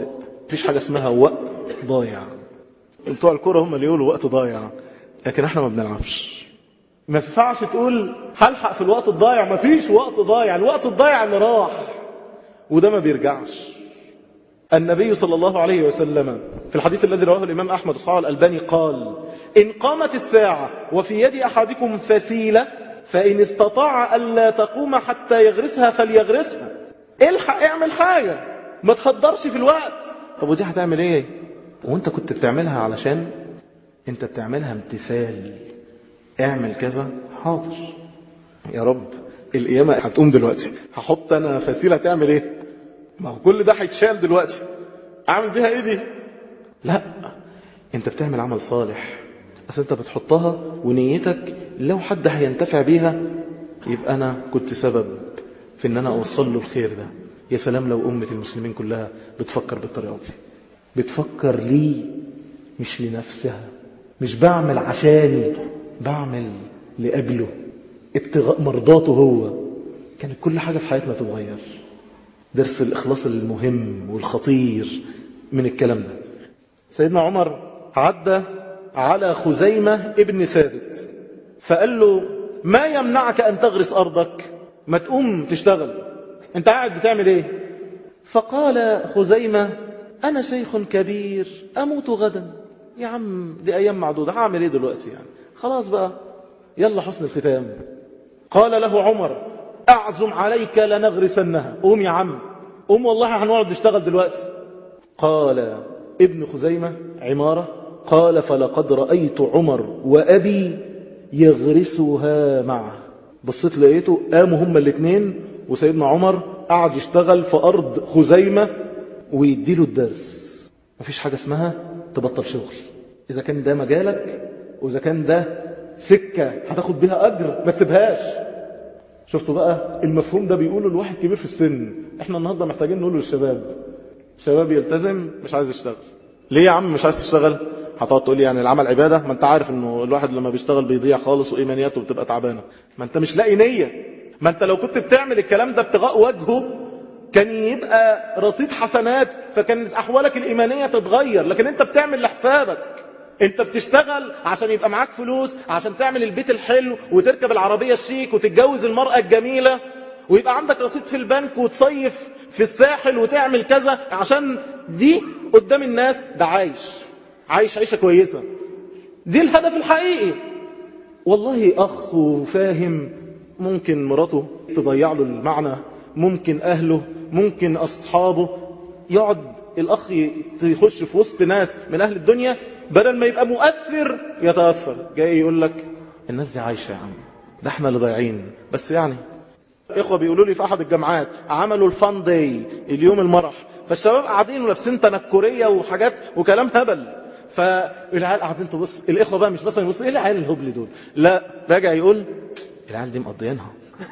مفيش حاجة اسمها وقت ضايع. بتوع الكرة هم اللي يقولوا وقت ضايع، لكن احنا ما بنلعبش. ما ينفعش تقول هلحق في الوقت الضايع. مفيش وقت ضايع. الوقت الضايع اللي راح وده ما بيرجعش. النبي صلى الله عليه وسلم في الحديث الذي رواه الإمام أحمد الصحيح الألباني قال: إن قامت الساعة وفي يد أحدكم فسيلة فإن استطاع ألا تقوم حتى يغرسها فليغرسها. الحق اعمل حاجة، ما تخدرش في الوقت. طب ودي هتعمل ايه وانت كنت بتعملها علشان انت بتعملها امتثال؟ اعمل كذا، حاضر يا رب القيامة هتقوم دلوقتي، هحط انا فسيلة تعمل ايه؟ ما هو كل ده هيتشال دلوقتي، اعمل بيها ايه دي؟ لا، انت بتعمل عمل صالح، بس انت بتحطها ونيتك لو حد هينتفع بيها يبقى انا كنت سبب في ان انا اوصل له الخير ده. يا سلام لو امة المسلمين كلها بتفكر بالطريقة دي، بتفكر لي مش لنفسها، مش بعمل عشاني، بعمل لأجله، ابتغاء مرضاته هو. كانت كل حاجة في حياتنا تتغير. درس الإخلاص المهم والخطير من الكلام ده. سيدنا عمر عدى على خزيمة ابن ثابت فقال له: ما يمنعك أن تغرس أرضك؟ ما تقوم تشتغل، انت قاعد بتعمل ايه؟ فقال خزيمة: أنا شيخ كبير أموت غدا. يا عم دي أيام معدودة، هعمل ايه دلوقتي يعني؟ خلاص بقى، يلا حسن الختام. قال له عمر: أعزم عليك لنغرسنها. قوم يا عم، قوم والله هنقعد نشتغل دلوقتي. قال ابن خزيمة عمارة قال: فلقد رأيت عمر وأبي يغرسها معه. بصيت لقيته قاموا هما الاثنين وسيدنا عمر قعد يشتغل في أرض خزيمة ويديله الدرس. مفيش حاجة اسمها تبطل شغل. إذا كان ده مجالك وإذا كان ده سكة هتاخد بها أجر ما تسيبهاش. شفتوا بقى المفهوم ده بيقوله الواحد كبير في السن. احنا النهاردة محتاجين نقوله للشباب. شباب يلتزم مش عايز يشتغل. ليه يا عم مش عايز تشتغل؟ هتقعد تقول لي يعني العمل عبادة؟ ما انت عارف انه الواحد لما بيشتغل بيضيع خالص وايمانياته بتبقى تعبانة. ما انت مش لاقي نية. ما انت لو كنت بتعمل الكلام ده ابتغاء وجهه كان يبقى رصيد حسنات، فكانت احوالك الايمانية تتغير. لكن انت بتعمل لحسابك، انت بتشتغل عشان يبقى معاك فلوس، عشان تعمل البيت الحلو وتركب العربية الشيك وتتجوز المرأة الجميلة ويبقى عندك رصيد في البنك وتصيف في الساحل وتعمل كذا عشان دي قدام الناس ده عايش عيشة كويسة. دي الهدف الحقيقي. والله أخ وفاهم ممكن مراته تضيع له المعنى، ممكن أهله، ممكن أصحابه. يقعد الأخ يخش في وسط ناس من أهل الدنيا بدل ما يبقى مؤثر يتأثر. جاي يقول لك الناس دي عايشة يا عم، ده احنا اللي ضايعين. بس يعني إخوة بيقولوا لي في أحد الجامعات عملوا الفان داي، اليوم المرح، فالشباب قاعدين ولابسين تنكرية وحاجات وكلام هبل. فالعيال قاعدين تبص، الإخوة بقى مش مثلا يبص ايه العيال الهبل دول، لا راجع يقول العيال دي مقضيينها.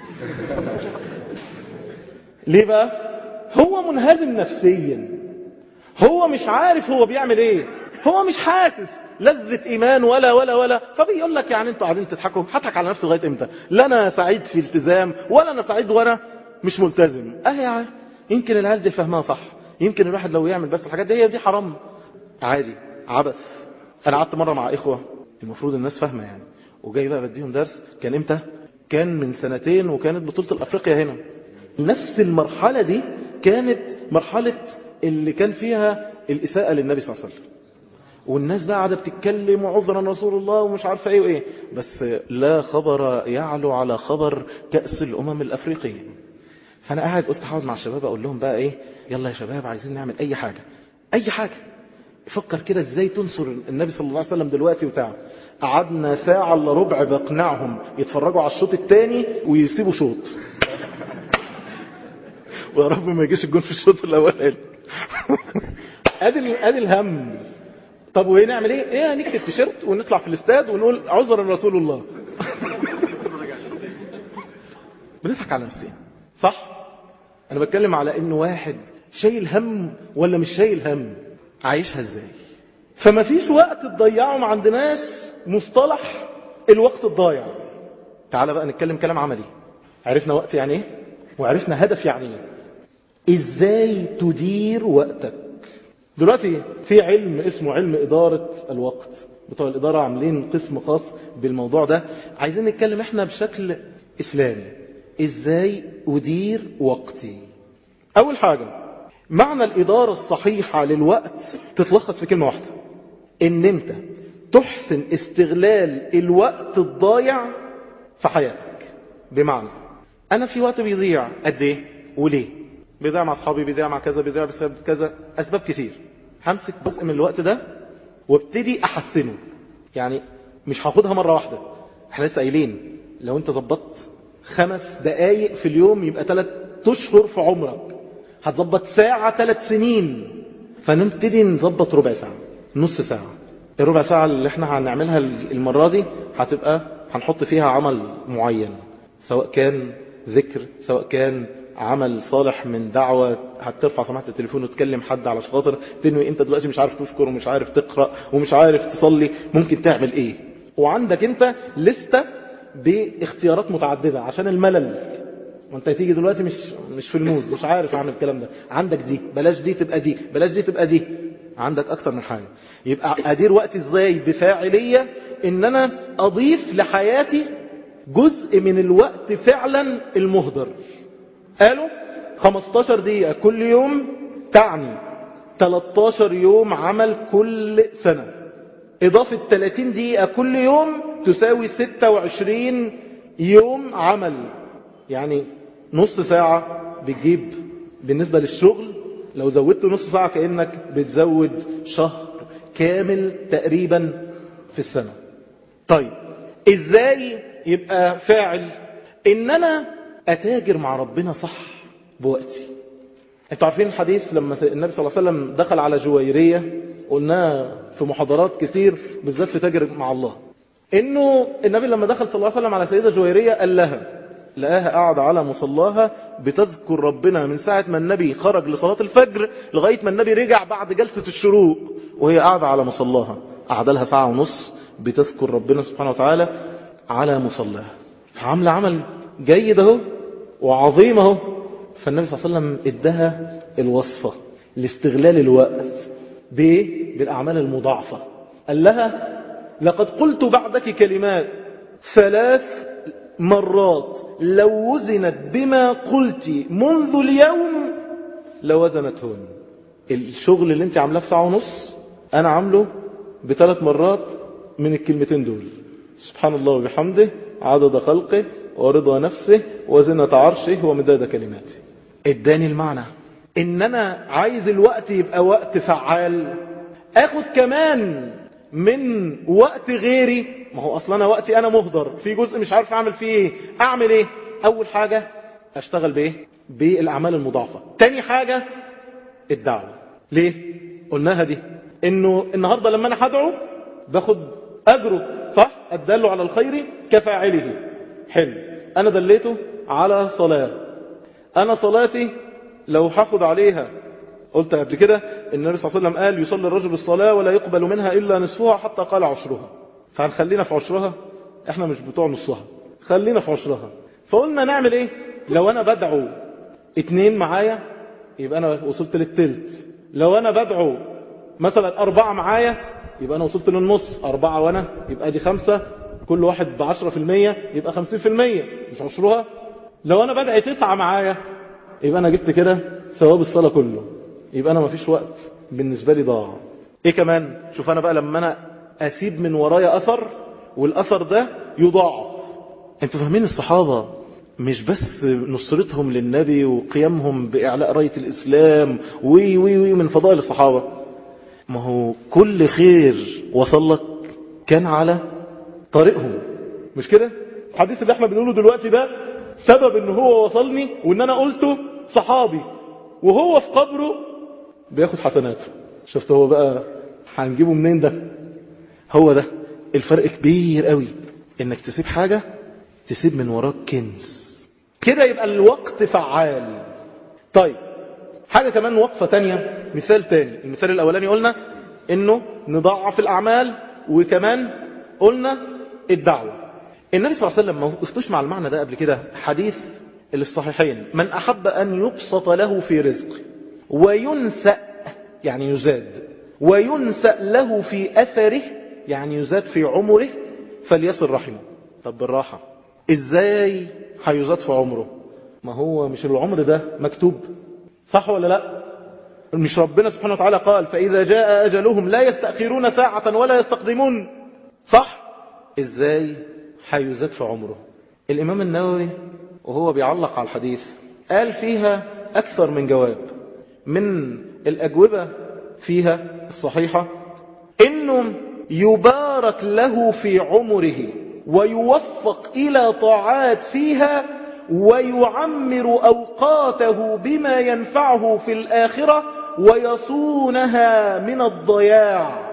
ليه بقى؟ هو منهزم نفسيا، هو مش عارف هو بيعمل ايه، هو مش حاسس لذة ايمان ولا فبيقول لك يعني انتوا قاعدين تضحكوا، هضحك على نفسي لغايه امتى؟ لا انا سعيد في التزام ولا انا سعيد وانا مش ملتزم. يعني يمكن العيال دي فهمها صح، يمكن الواحد لو يعمل بس الحاجات دي هي دي حرام عادي عبث. انا قعدت مره مع اخوه المفروض الناس فاهمه يعني، وجاي بقى بديهم درس. كان امتى؟ كان من سنتين، وكانت بطوله الافريقيا هنا. نفس المرحله دي كانت مرحله اللي كان فيها الاساءه للنبي صلى الله عليه وسلم، والناس بقى قاعده بتتكلم وعذرا رسول الله ومش عارفه ايه وايه، بس لا خبر يعلو على خبر كأس الامم الافريقيه. فانا قاعد قلت هقعد مع الشباب اقول لهم بقى ايه، يلا يا شباب عايزين نعمل اي حاجه، فكر كده ازاي تنصر النبي صلى الله عليه وسلم دلوقتي وبتاع. قعدنا ساعه الا ربع بقنعهم يتفرجوا على الشوط الثاني ويسيبوا شوط. ويا رب ما يجيش الجون في الشوط الاولاني. ادي الهم. طب وايه نعمل ايه نكتب تيشيرت ونطلع في الاستاد ونقول عذرا رسول الله. بنضحك على نفسنا صح؟ انا بتكلم على انه واحد شايل هم ولا مش شايل هم، عايشها ازاي. فما فيش وقت تضيعه. ما عندناش مصطلح الوقت الضايع. تعال بقى نتكلم كلام عملي. عرفنا وقت يعني ايه، وعرفنا هدف يعني ايه. ازاي تدير وقتك؟ دلوقتي في علم اسمه علم إدارة الوقت، بتوع الإدارة عاملين قسم خاص بالموضوع ده. عايزين نتكلم احنا بشكل إسلامي، ازاي أدير وقتي. أول حاجة، معنى الإدارة الصحيحة للوقت تتلخص في كلمة واحدة، ان انت تحسن استغلال الوقت الضايع في حياتك. بمعنى انا في وقت بيضيع قد ايه وليه؟ بيضيع مع اصحابي، بيضيع مع كذا، بيضيع بسبب كذا، اسباب كتير. همسك جزء من الوقت ده وابتدي احسنه. يعني مش هاخدها مرة واحدة، احنا لسه قايلين لو انت ظبطت 5 دقايق في اليوم يبقى 3 أشهر في عمرك، هتظبط ساعة 3 سنين. فنبتدي نظبط ربع ساعة، نص ساعة. الربع ساعة اللي احنا هنعملها المرة دي هتبقى هنحط فيها عمل معين، سواء كان ذكر، سواء كان عمل صالح من دعوة، هترفع سماعة التليفون وتكلم حد على خاطر تنوي. انت دلوقتي مش عارف تذكر ومش عارف تقرأ ومش عارف تصلي، ممكن تعمل ايه؟ وعندك انت لستة باختيارات متعددة عشان الملل، وانت تيجي دلوقتي مش في المود، مش عارف اعمل الكلام ده. عندك دي، بلاش دي تبقى دي، بلاش دي تبقى دي. عندك اكتر من حاجة. يبقى ادير وقتي ازاي؟ بفاعلية، ان انا اضيف لحياتي جزء من الوقت فعلا المهدر. قالوا 15 دقيقة كل يوم تعني 13 يوم عمل كل سنة. اضافة 30 دقيقة كل يوم تساوي 26 يوم عمل. يعني نص ساعة بتجيب بالنسبة للشغل، لو زودت نص ساعة كأنك بتزود شهر كامل تقريبا في السنة. طيب ازاي يبقى فاعل؟ ان انا اتاجر مع ربنا صح بوقتي. انتوا عارفين الحديث لما النبي صلى الله عليه وسلم دخل على جويرية، قلناه في محاضرات كتير بالذات في تاجر مع الله، انه النبي لما دخل صلى الله عليه وسلم على سيدة جويرية قال لقاها قاعدة على مصلاها بتذكر ربنا من ساعة ما النبي خرج لصلاة الفجر لغاية ما النبي رجع بعد جلسة الشروق، وهي قاعدة على مصلاها. قعد لها ساعة ونص بتذكر ربنا سبحانه وتعالى على مصلاها. فعمل عمل جيد اهو وعظيم اهو. فالنبي صلى الله عليه وسلم ادها الوصفة لاستغلال الوقت بالأعمال المضاعفة. قال لها لقد قلت بعدك كلمات 3 مرات لو وزنت بما قلت منذ اليوم لوزنتهن. الشغل اللي انت عاملاه في ساعة ونص انا عامله ب3 مرات من الكلمتين دول. سبحان الله وبحمده عدد خلقه ورضا نفسه وزنة عرشه ومداد كلماته. اداني المعنى ان انا عايز الوقت يبقى وقت فعال. اخد كمان من وقت غيري، ما هو اصلا انا وقتي انا مهدر في جزء مش عارف اعمل فيه ايه. اعمل ايه؟ اول حاجة اشتغل بايه؟ بالاعمال المضاعفة. تاني حاجة الدعوة. ليه قلناها دي؟ انه النهاردة لما انا هدعو باخد اجره صح؟ الدل على الخير كفاعله. حلو، انا دليته على صلاة، انا صلاتي لو هاخد عليها، قلت قبل كده النبي صلى الله عليه وسلم قال يصلي الرجل الصلاة ولا يقبل منها إلا نصفها حتى قال عشرها. فهنخلينا في عشرها، احنا مش بتوع نصها، خلينا في عشرها. فقلنا نعمل ايه؟ لو انا بدعو 2 معايا يبقى انا وصلت للتلت. لو انا بدعو مثلا 4 معايا يبقى انا وصلت للنص. 4 وانا يبقى دي 5، كل واحد ب10% يبقى 50%، مش عشرها. لو انا بدعي 9 معايا يبقى انا جبت كده ثواب الصلاة كله، يبقى انا مفيش وقت بالنسبة لي ضاع. ايه كمان؟ شوف انا بقى لما انا اسيب من ورايا اثر والاثر ده يضاعف. انتوا فاهمين الصحابة مش بس نصرتهم للنبي وقيامهم باعلاء راية الاسلام وي وي وي من فضائل الصحابة، ما هو كل خير وصل لك كان على طريقهم، مش كده؟ الحديث اللي احنا بنقوله دلوقتي ده سبب ان هو وصلني وان انا قلته صحابي وهو في قبره بياخد حسناته. شفت هو بقى هنجيبه منين ده؟ هو ده الفرق كبير قوي، انك تسيب حاجة تسيب من وراك كنز كده، يبقى الوقت فعال. طيب حاجة كمان، وقفة تانية، مثال تاني. المثال الاولاني قلنا انه نضاعف الاعمال، وكمان قلنا الدعوة. النبي صلى الله عليه وسلم ما وقفتوش مع المعنى ده قبل كده؟ حديث اللي في الصحيحين: من أحب أن يبسط له في رزقه وينسأ يعني يزاد، وينسأ له في أثره يعني يزاد في عمره، فليصل رحمه. طب بالراحة، ازاي هيزاد في عمره؟ ما هو مش العمر ده مكتوب، صح ولا لا؟ مش ربنا سبحانه وتعالى قال فإذا جاء أجلهم لا يستأخرون ساعة ولا يستقدمون، صح؟ ازاي هيزاد في عمره؟ الإمام النووي وهو بيعلق على الحديث قال فيها أكثر من جواب. من الأجوبة فيها الصحيحة إنه يبارك له في عمره ويوفق إلى طاعات فيها ويعمر أوقاته بما ينفعه في الآخرة ويصونها من الضياع،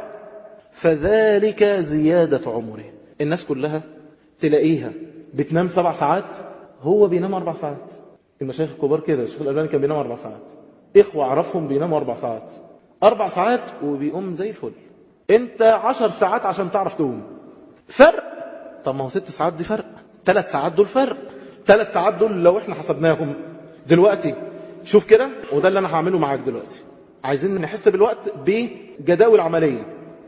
فذلك زيادة عمره. الناس كلها تلاقيها بتنام 7 ساعات، هو بينام 4 ساعات. المشايخ الكبار كده، الشيخ الألباني كان بينام 4 ساعات، إخوة أعرفهم بيناموا 4 ساعات، 4 ساعات وبيقوم زي الفل. انت 10 ساعات عشان تعرف تقوم، فرق. طب ما هو 6 ساعات دي فرق، 3 ساعات دول فرق. 3 ساعات دول لو احنا حسبناهم دلوقتي، شوف كده، وده اللي انا هعمله معاك دلوقتي. عايزين نحس بالوقت بجداول عملية.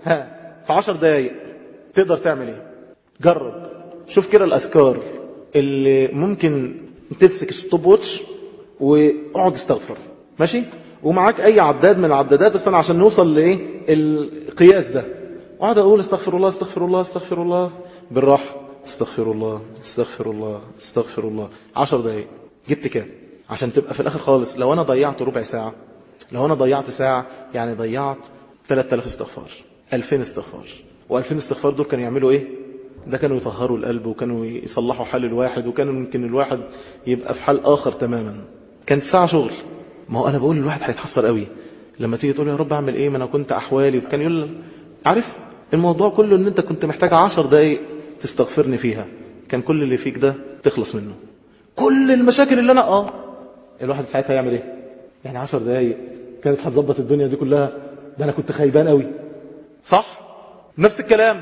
في 10 دقايق تقدر تعمل ايه؟ جرب شوف كده الأذكار اللي ممكن تمسك الستوب ووتش واقعد استغفر، ماشي؟ ومعاك اي عداد من العدادات، بس انا عشان نوصل لايه القياس ده اقعد اقول استغفر الله استغفر الله استغفر الله بالراحه، استغفر الله استغفر الله استغفر الله. 10 دقايق جبت كام؟ عشان تبقى في الاخر خالص لو انا ضيعت ربع ساعه، لو انا ضيعت ساعه، يعني ضيعت 3000 استغفار، 2000 استغفار. و2000 استغفار دول كانوا يعملوا ايه؟ ده كانوا يطهروا القلب، وكانوا يصلحوا حال الواحد، وكانوا ممكن الواحد يبقى في حال اخر تماما. كانت ساعه شغل. ما هو انا بقول الواحد هيتحسر قوي لما تيجي تقول يا رب اعمل ايه، ما انا كنت احوالي. كان يقول عارف الموضوع كله ان انت كنت محتاج 10 دقايق تستغفرني فيها، كان كل اللي فيك ده تخلص منه. كل المشاكل اللي انا الواحد ساعتها يعمل ايه؟ يعني 10 دقايق كانت هتظبط الدنيا دي كلها. ده انا كنت خيبان قوي، صح؟ نفس الكلام.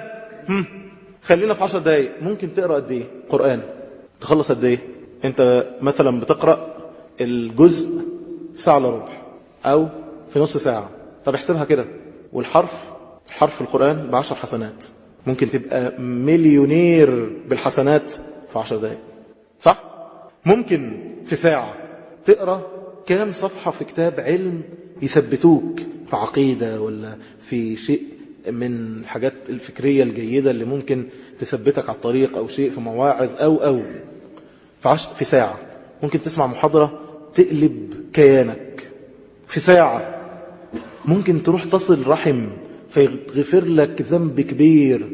خلينا في 10 دقايق. ممكن تقرأ قد ايه قرآن؟ تخلص قد ايه؟ انت مثلا بتقرأ الجزء في ساعة الا ربع او في نص ساعة، طب احسبها كده. والحرف، حرف القرآن ب10 حسنات، ممكن تبقى مليونير بالحسنات في 10 دقايق، صح؟ ممكن في ساعة تقرأ كام صفحة في كتاب علم يثبتوك في عقيدة ولا في شيء من الحاجات الفكرية الجيدة اللي ممكن تثبتك على الطريق، او شيء في مواعظ او في ساعة. ممكن تسمع محاضرة تقلب كيانك في ساعة. ممكن تروح تصل رحم فيغفر لك ذنب كبير،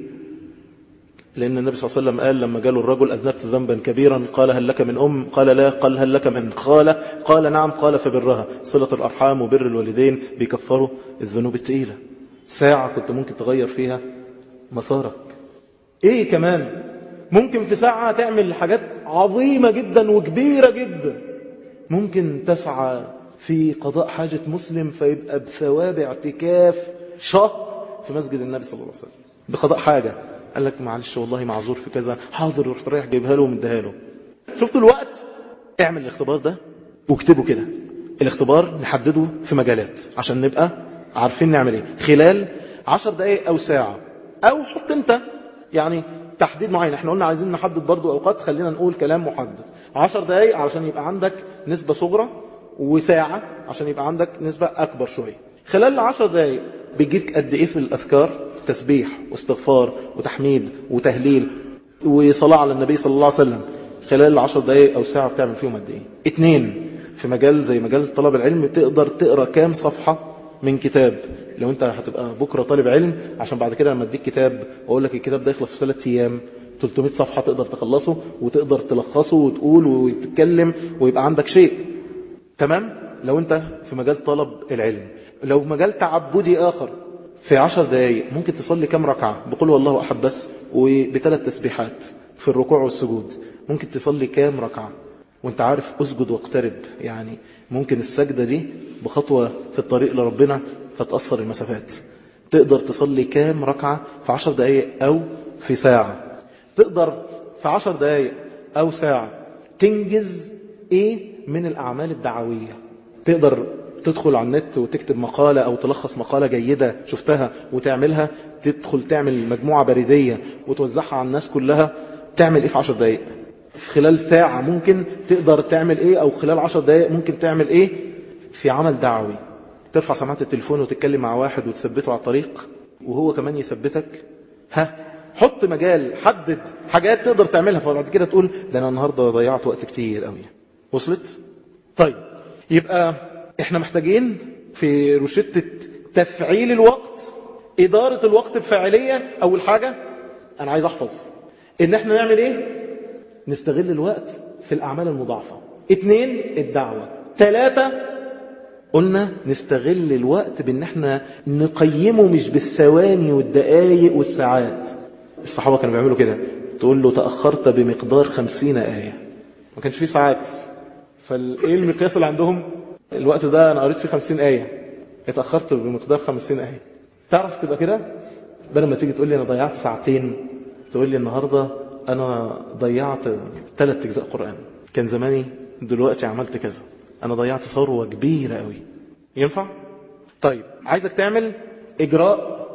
لأن النبي صلى الله عليه وسلم قال لما قالوا الرجل أذنبت ذنبا كبيرا قال هل لك من أم؟ قال لا. قال هل لك من خالة؟ قال نعم. قال فبرها. صلة الأرحام وبر الوالدين بيكفروا الذنوب التقيلة. ساعة كنت ممكن تغير فيها مسارك. ايه كمان؟ ممكن في ساعة تعمل حاجات عظيمة جدا وكبيرة جدا. ممكن تسعى في قضاء حاجة مسلم فيبقى بثواب اعتكاف شهر في مسجد النبي صلى الله عليه وسلم بقضاء حاجة. قال لك معلش والله معذور في كذا، حاضر، رحت رايح جايبها له ومديها له. شفتوا الوقت؟ اعمل الاختبار ده واكتبه كده. الاختبار نحدده في مجالات عشان نبقى عارفين نعمل ايه خلال 10 دقايق او ساعة، او حط انت يعني تحديد معين. احنا قلنا عايزين نحدد برضو اوقات، خلينا نقول كلام محدد. 10 دقايق علشان يبقى عندك نسبة صغرى، وساعة عشان يبقى عندك نسبة اكبر شوية. خلال 10 دقايق بيجيك قد ايه في الاذكار؟ تسبيح واستغفار وتحميد وتهليل وصلاة على النبي صلى الله عليه وسلم. خلال 10 دقايق او ساعة بتعمل فيهم قد ايه؟ 2 في مجال زي مجال طلب العلم تقدر تقرأ كام صفحة من كتاب؟ لو انت هتبقى بكرة طالب علم، عشان بعد كده لما اديك كتاب واقول لك الكتاب ده يخلص في 3 ايام، 300 صفحة تقدر تخلصه وتقدر تلخصه وتقول وتتكلم ويبقى عندك شيء. تمام؟ لو انت في مجال طلب العلم. لو في مجال تعبدي اخر، في 10 دقايق ممكن تصلي كام ركعة بقول والله احد بس وب3 تسبيحات في الركوع والسجود؟ ممكن تصلي كام ركعة وانت عارف اسجد واقترب؟ يعني ممكن السجدة دي بخطوة في الطريق لربنا فتأثر المسافات. تقدر تصلي كام ركعة في 10 دقايق او في ساعة؟ تقدر في 10 دقايق او ساعة تنجز ايه من الاعمال الدعوية؟ تقدر تدخل على النت وتكتب مقالة أو تلخص مقالة جيدة شفتها وتعملها، تدخل تعمل مجموعة بريدية وتوزعها على الناس كلها، تعمل إيه في 10 دقائق؟ في خلال ساعة ممكن تقدر تعمل إيه، أو خلال 10 دقائق ممكن تعمل إيه في عمل دعوي؟ ترفع سماعة التليفون وتتكلم مع واحد وتثبته على الطريق وهو كمان يثبتك. حط مجال، حدد حاجات تقدر تعملها، فبعد كده تقول ده أنا النهاردة ضيعت وقت كتير قوي. وصلت؟ طيب يبقى احنا محتاجين في روشتة تفعيل الوقت، إدارة الوقت بفاعلية. أول حاجة أنا عايز أحفظ إن احنا نعمل إيه؟ نستغل الوقت في الأعمال المضاعفة. 2 الدعوة. 3 قلنا نستغل الوقت بأن احنا نقيمه مش بالثواني والدقائق والساعات. الصحابة كانوا بيعملوا كده، تقول له تأخرت بمقدار 50 آية، ما كانش فيه ساعات، فايه المقياس اللي عندهم؟ الوقت ده انا قريت فيه 50 آية، اتأخرت بمقدار 50 آية. تعرف تبقى كده؟ بدل ما تيجي تقول لي انا ضيعت ساعتين، تقول لي النهاردة انا ضيعت 3 أجزاء قرآن، كان زماني دلوقتي عملت كذا، انا ضيعت ثروة كبيرة قوي. ينفع؟ طيب عايزك تعمل اجراء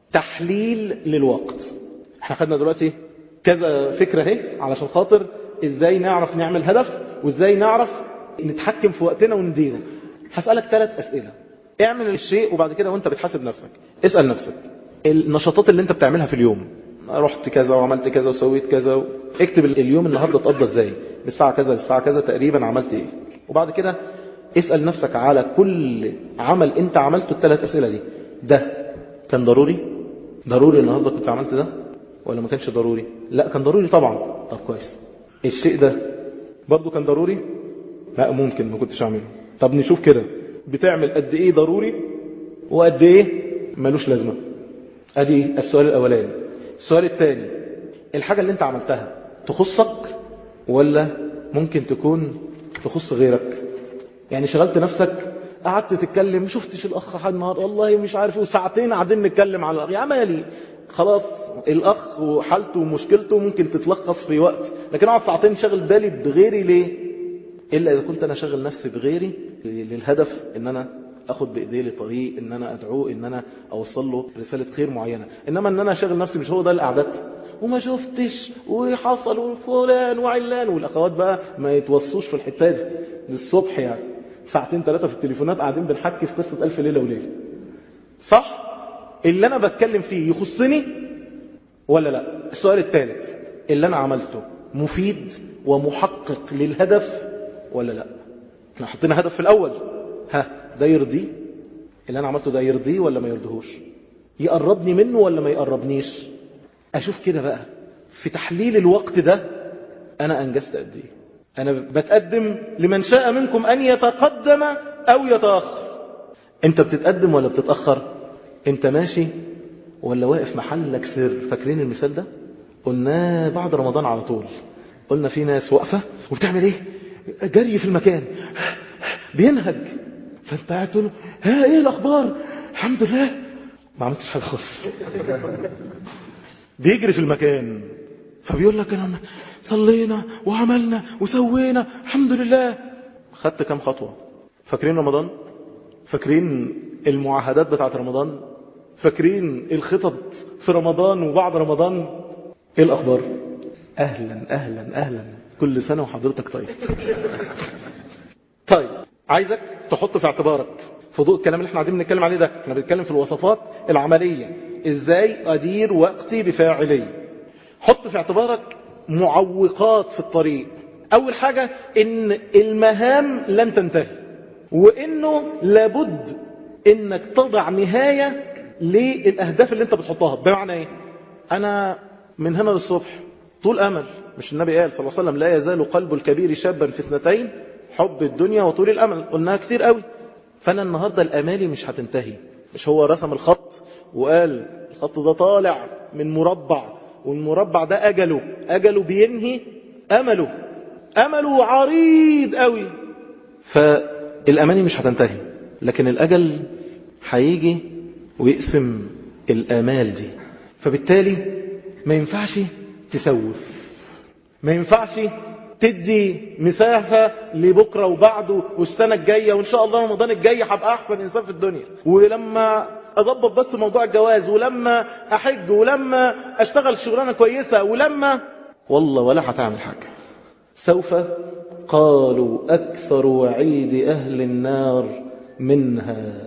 تحليل للوقت. احنا خدنا دلوقتي كذا فكرة اهي علشان خاطر ازاي نعرف نعمل هدف وازاي نعرف نتحكم في وقتنا ونديره. هسألك 3 أسئلة، اعمل الشيء وبعد كده وانت بتحاسب نفسك اسأل نفسك النشاطات اللي انت بتعملها في اليوم، رحت كذا وعملت كذا وسويت كذا، اكتب اليوم النهاردة اتقضى ازاي، من الساعة كذا للساعة كذا تقريبا عملت ايه، وبعد كده اسأل نفسك على كل عمل انت عملته ال3 أسئلة دي، ده كان ضروري النهاردة كنت عملت ده ولا ما كانش ضروري؟ لا كان ضروري طبعا. طب كويس. الشيء ده برضو كان ضروري؟ لا ممكن ما كنتش اعمله. طب نشوف كده بتعمل قد ايه ضروري وقد ايه ملوش لازمة. ادي السؤال الاولاني. السؤال الثاني، الحاجة اللي انت عملتها تخصك ولا ممكن تكون تخص غيرك؟ يعني شغلت نفسك، قعدت تتكلم، شفتش الاخ حد النهار والله مش عارف، وساعتين قاعدين نتكلم على الاخ، يا مالي خلاص الاخ وحالته ومشكلته ممكن تتلخص في وقت، لكن اقعد ساعتين شغل بالي بغيري ليه؟ الا اذا كنت انا شغل نفسي بغيري للهدف ان انا اخد بايديه لطريق، ان انا ادعوه، ان انا اوصل له رسالة خير معينة. انما ان انا شغل نفسي مش هو ده القعدات، وما شفتش وحصل وفلان وعلان، والاخوات بقى ما يتوصوش في الحتة دي للصبح، يعني 2 3 في التليفونات قاعدين بنحكي في قصة 1000 ليلة وليلة. صح؟ اللي انا بتكلم فيه يخصني ولا لا؟ السؤال الثالث، اللي انا عملته مفيد ومحقق للهدف ولا لا؟ احنا حطينا هدف في الاول، ده يرضيه؟ اللي انا عملته ده يرضيه ولا ما يرضيهوش؟ يقربني منه ولا ما يقربنيش؟ اشوف كده بقى في تحليل الوقت ده انا انجزت قد ايه. انا بتقدم لمن شاء منكم ان يتقدم او يتاخر. انت بتتقدم ولا بتتاخر؟ انت ماشي ولا واقف محلك سر؟ فاكرين المثال ده قلناه بعد رمضان على طول. قلنا في ناس واقفه وبتعمل ايه؟ جري في المكان، بينهج، فانت قاعد تقول له ايه الاخبار؟ الحمد لله. ما عملتش حاجه خالص. بيجري في المكان، فبيقول لك انا صلينا وعملنا وسوينا الحمد لله. خدت كام خطوه؟ فاكرين رمضان؟ فاكرين المعاهدات بتاعت رمضان؟ فاكرين الخطط في رمضان وبعد رمضان؟ ايه الاخبار؟ اهلا اهلا اهلا، كل سنه وحضرتك طيب. طيب عايزك تحط في اعتبارك في ضوء الكلام اللي احنا قاعدين بنتكلم عليه ده، احنا بنتكلم في الوصفات العمليه، ازاي ادير وقتي بفاعليه. حط في اعتبارك معوقات في الطريق. اول حاجه ان المهام لن تنتهي، وانه لابد انك تضع نهايه للاهداف اللي انت بتحطها. بمعنى ايه؟ انا من هنا للصبح طول امل، مش النبي قال صلى الله عليه وسلم لا يزال قلب الكبير شابا في 2، حب الدنيا وطول الامل، قلناها كتير قوي. فانا النهاردة الامالي مش هتنتهي. مش هو رسم الخط وقال الخط ده طالع من مربع، والمربع ده اجله بينهي امله عريض قوي، فالاماني مش هتنتهي، لكن الاجل هيجي ويقسم الامال دي. فبالتالي ما ينفعش تسوف، ما ينفعش تدي مسافة لبكرة وبعده والسنة الجاية، وإن شاء الله رمضان الجاي هبقى أحسن إنسان في الدنيا، ولما أضبط بس موضوع الجواز، ولما أحج، ولما أشتغل شغلانة كويسة، ولما والله ولا هتعمل حاجة. سوف قالوا أكثر وعيد أهل النار منها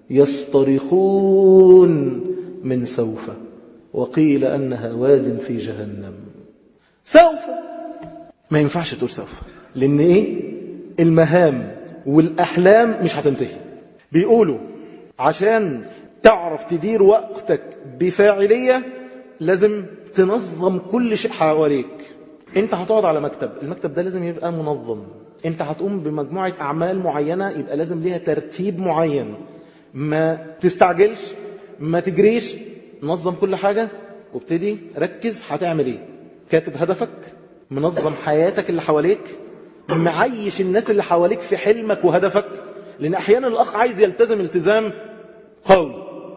يصطرخون من سوف، وقيل أنها واد في جهنم. سوف ما ينفعش تقول سوف، لأن إيه؟ المهام والأحلام مش هتنتهي. بيقولوا عشان تعرف تدير وقتك بفاعلية لازم تنظم كل شيء حواليك. انت هتقعد على مكتب، المكتب ده لازم يبقى منظم. انت هتقوم بمجموعة أعمال معينة، يبقى لازم ليها ترتيب معين. ما تستعجلش، ما تجريش، نظم كل حاجة وابتدي ركز هتعمل ايه. كاتب هدفك، منظم حياتك اللي حواليك، معيش الناس اللي حواليك في حلمك وهدفك. لأن أحيانا الأخ عايز يلتزم التزام قوي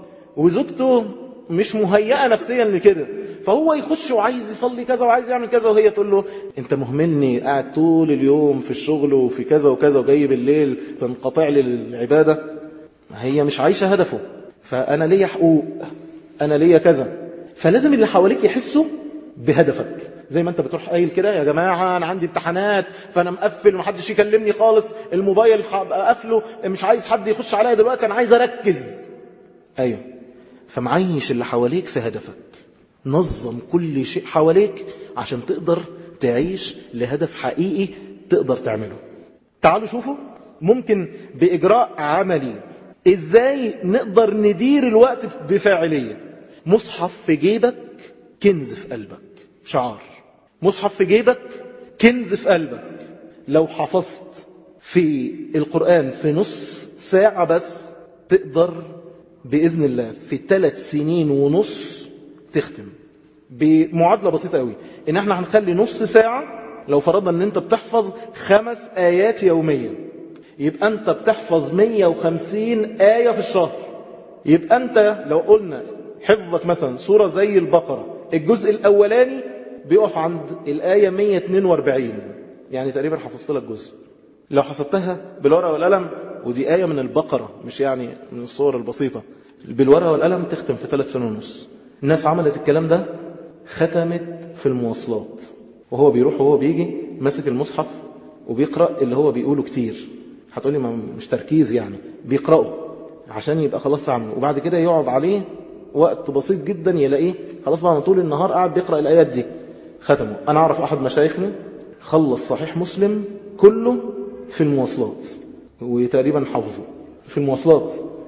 وزوجته مش مهيئة نفسيا لكده، فهو يخش وعايز يصلي كذا وعايز يعمل كذا، وهي تقول له انت مهملني، قاعد طول اليوم في الشغل وفي كذا وكذا وجاي بالليل تنقطع لي للعبادة. هي مش عايشة هدفه. فأنا ليا حقوق، أنا ليا كذا. فلازم اللي حواليك يحسوا بهدفك. زي ما انت بتروح قايل كده يا جماعة انا عندي امتحانات فانا مقفل ومحدش يكلمني خالص، الموبايل هبقى قافله، مش عايز حد يخش عليا دلوقتي، انا عايز اركز. ايوه، فمعيش اللي حواليك في هدفك. نظم كل شيء حواليك عشان تقدر تعيش لهدف حقيقي تقدر تعمله. تعالوا شوفوا ممكن بإجراء عملي ازاي نقدر ندير الوقت بفاعلية. مصحف في جيبك، كنز في قلبك. شعار مصحف في جيبك، كنز في قلبك. لو حفظت في القرآن في نص ساعة بس تقدر بإذن الله في 3 سنين ونص تختم. بمعادلة بسيطة قوي، ان احنا هنخلي نص ساعة. لو فرضنا ان انت بتحفظ 5 آيات يوميا، يبقى انت بتحفظ 150 آية في الشهر. يبقى انت لو قلنا حفظك مثلا سورة زي البقرة، الجزء الأولاني بيقف عند الآية 142، يعني تقريبا حفظت لك جزء. لو حسبتها بالورقة والقلم، ودي آية من البقرة مش يعني من الصور البسيطة، بالورقة والقلم تختم في 3 سنين ونص. الناس عملت الكلام ده، ختمت في المواصلات وهو بيروح وهو بيجي ماسك المصحف وبيقرأ اللي هو بيقوله كتير. هتقولي ما مش تركيز، يعني بيقرأه عشان يبقى خلاص عمله، وبعد كده يقعد عليه وقت بسيط جدا يلاقيه خلاص بقى طول النهار قاعد بيقرأ الآيات دي ختمه. أنا أعرف أحد مشايخنا خلص صحيح مسلم كله في المواصلات، وتقريبا حفظه في المواصلات.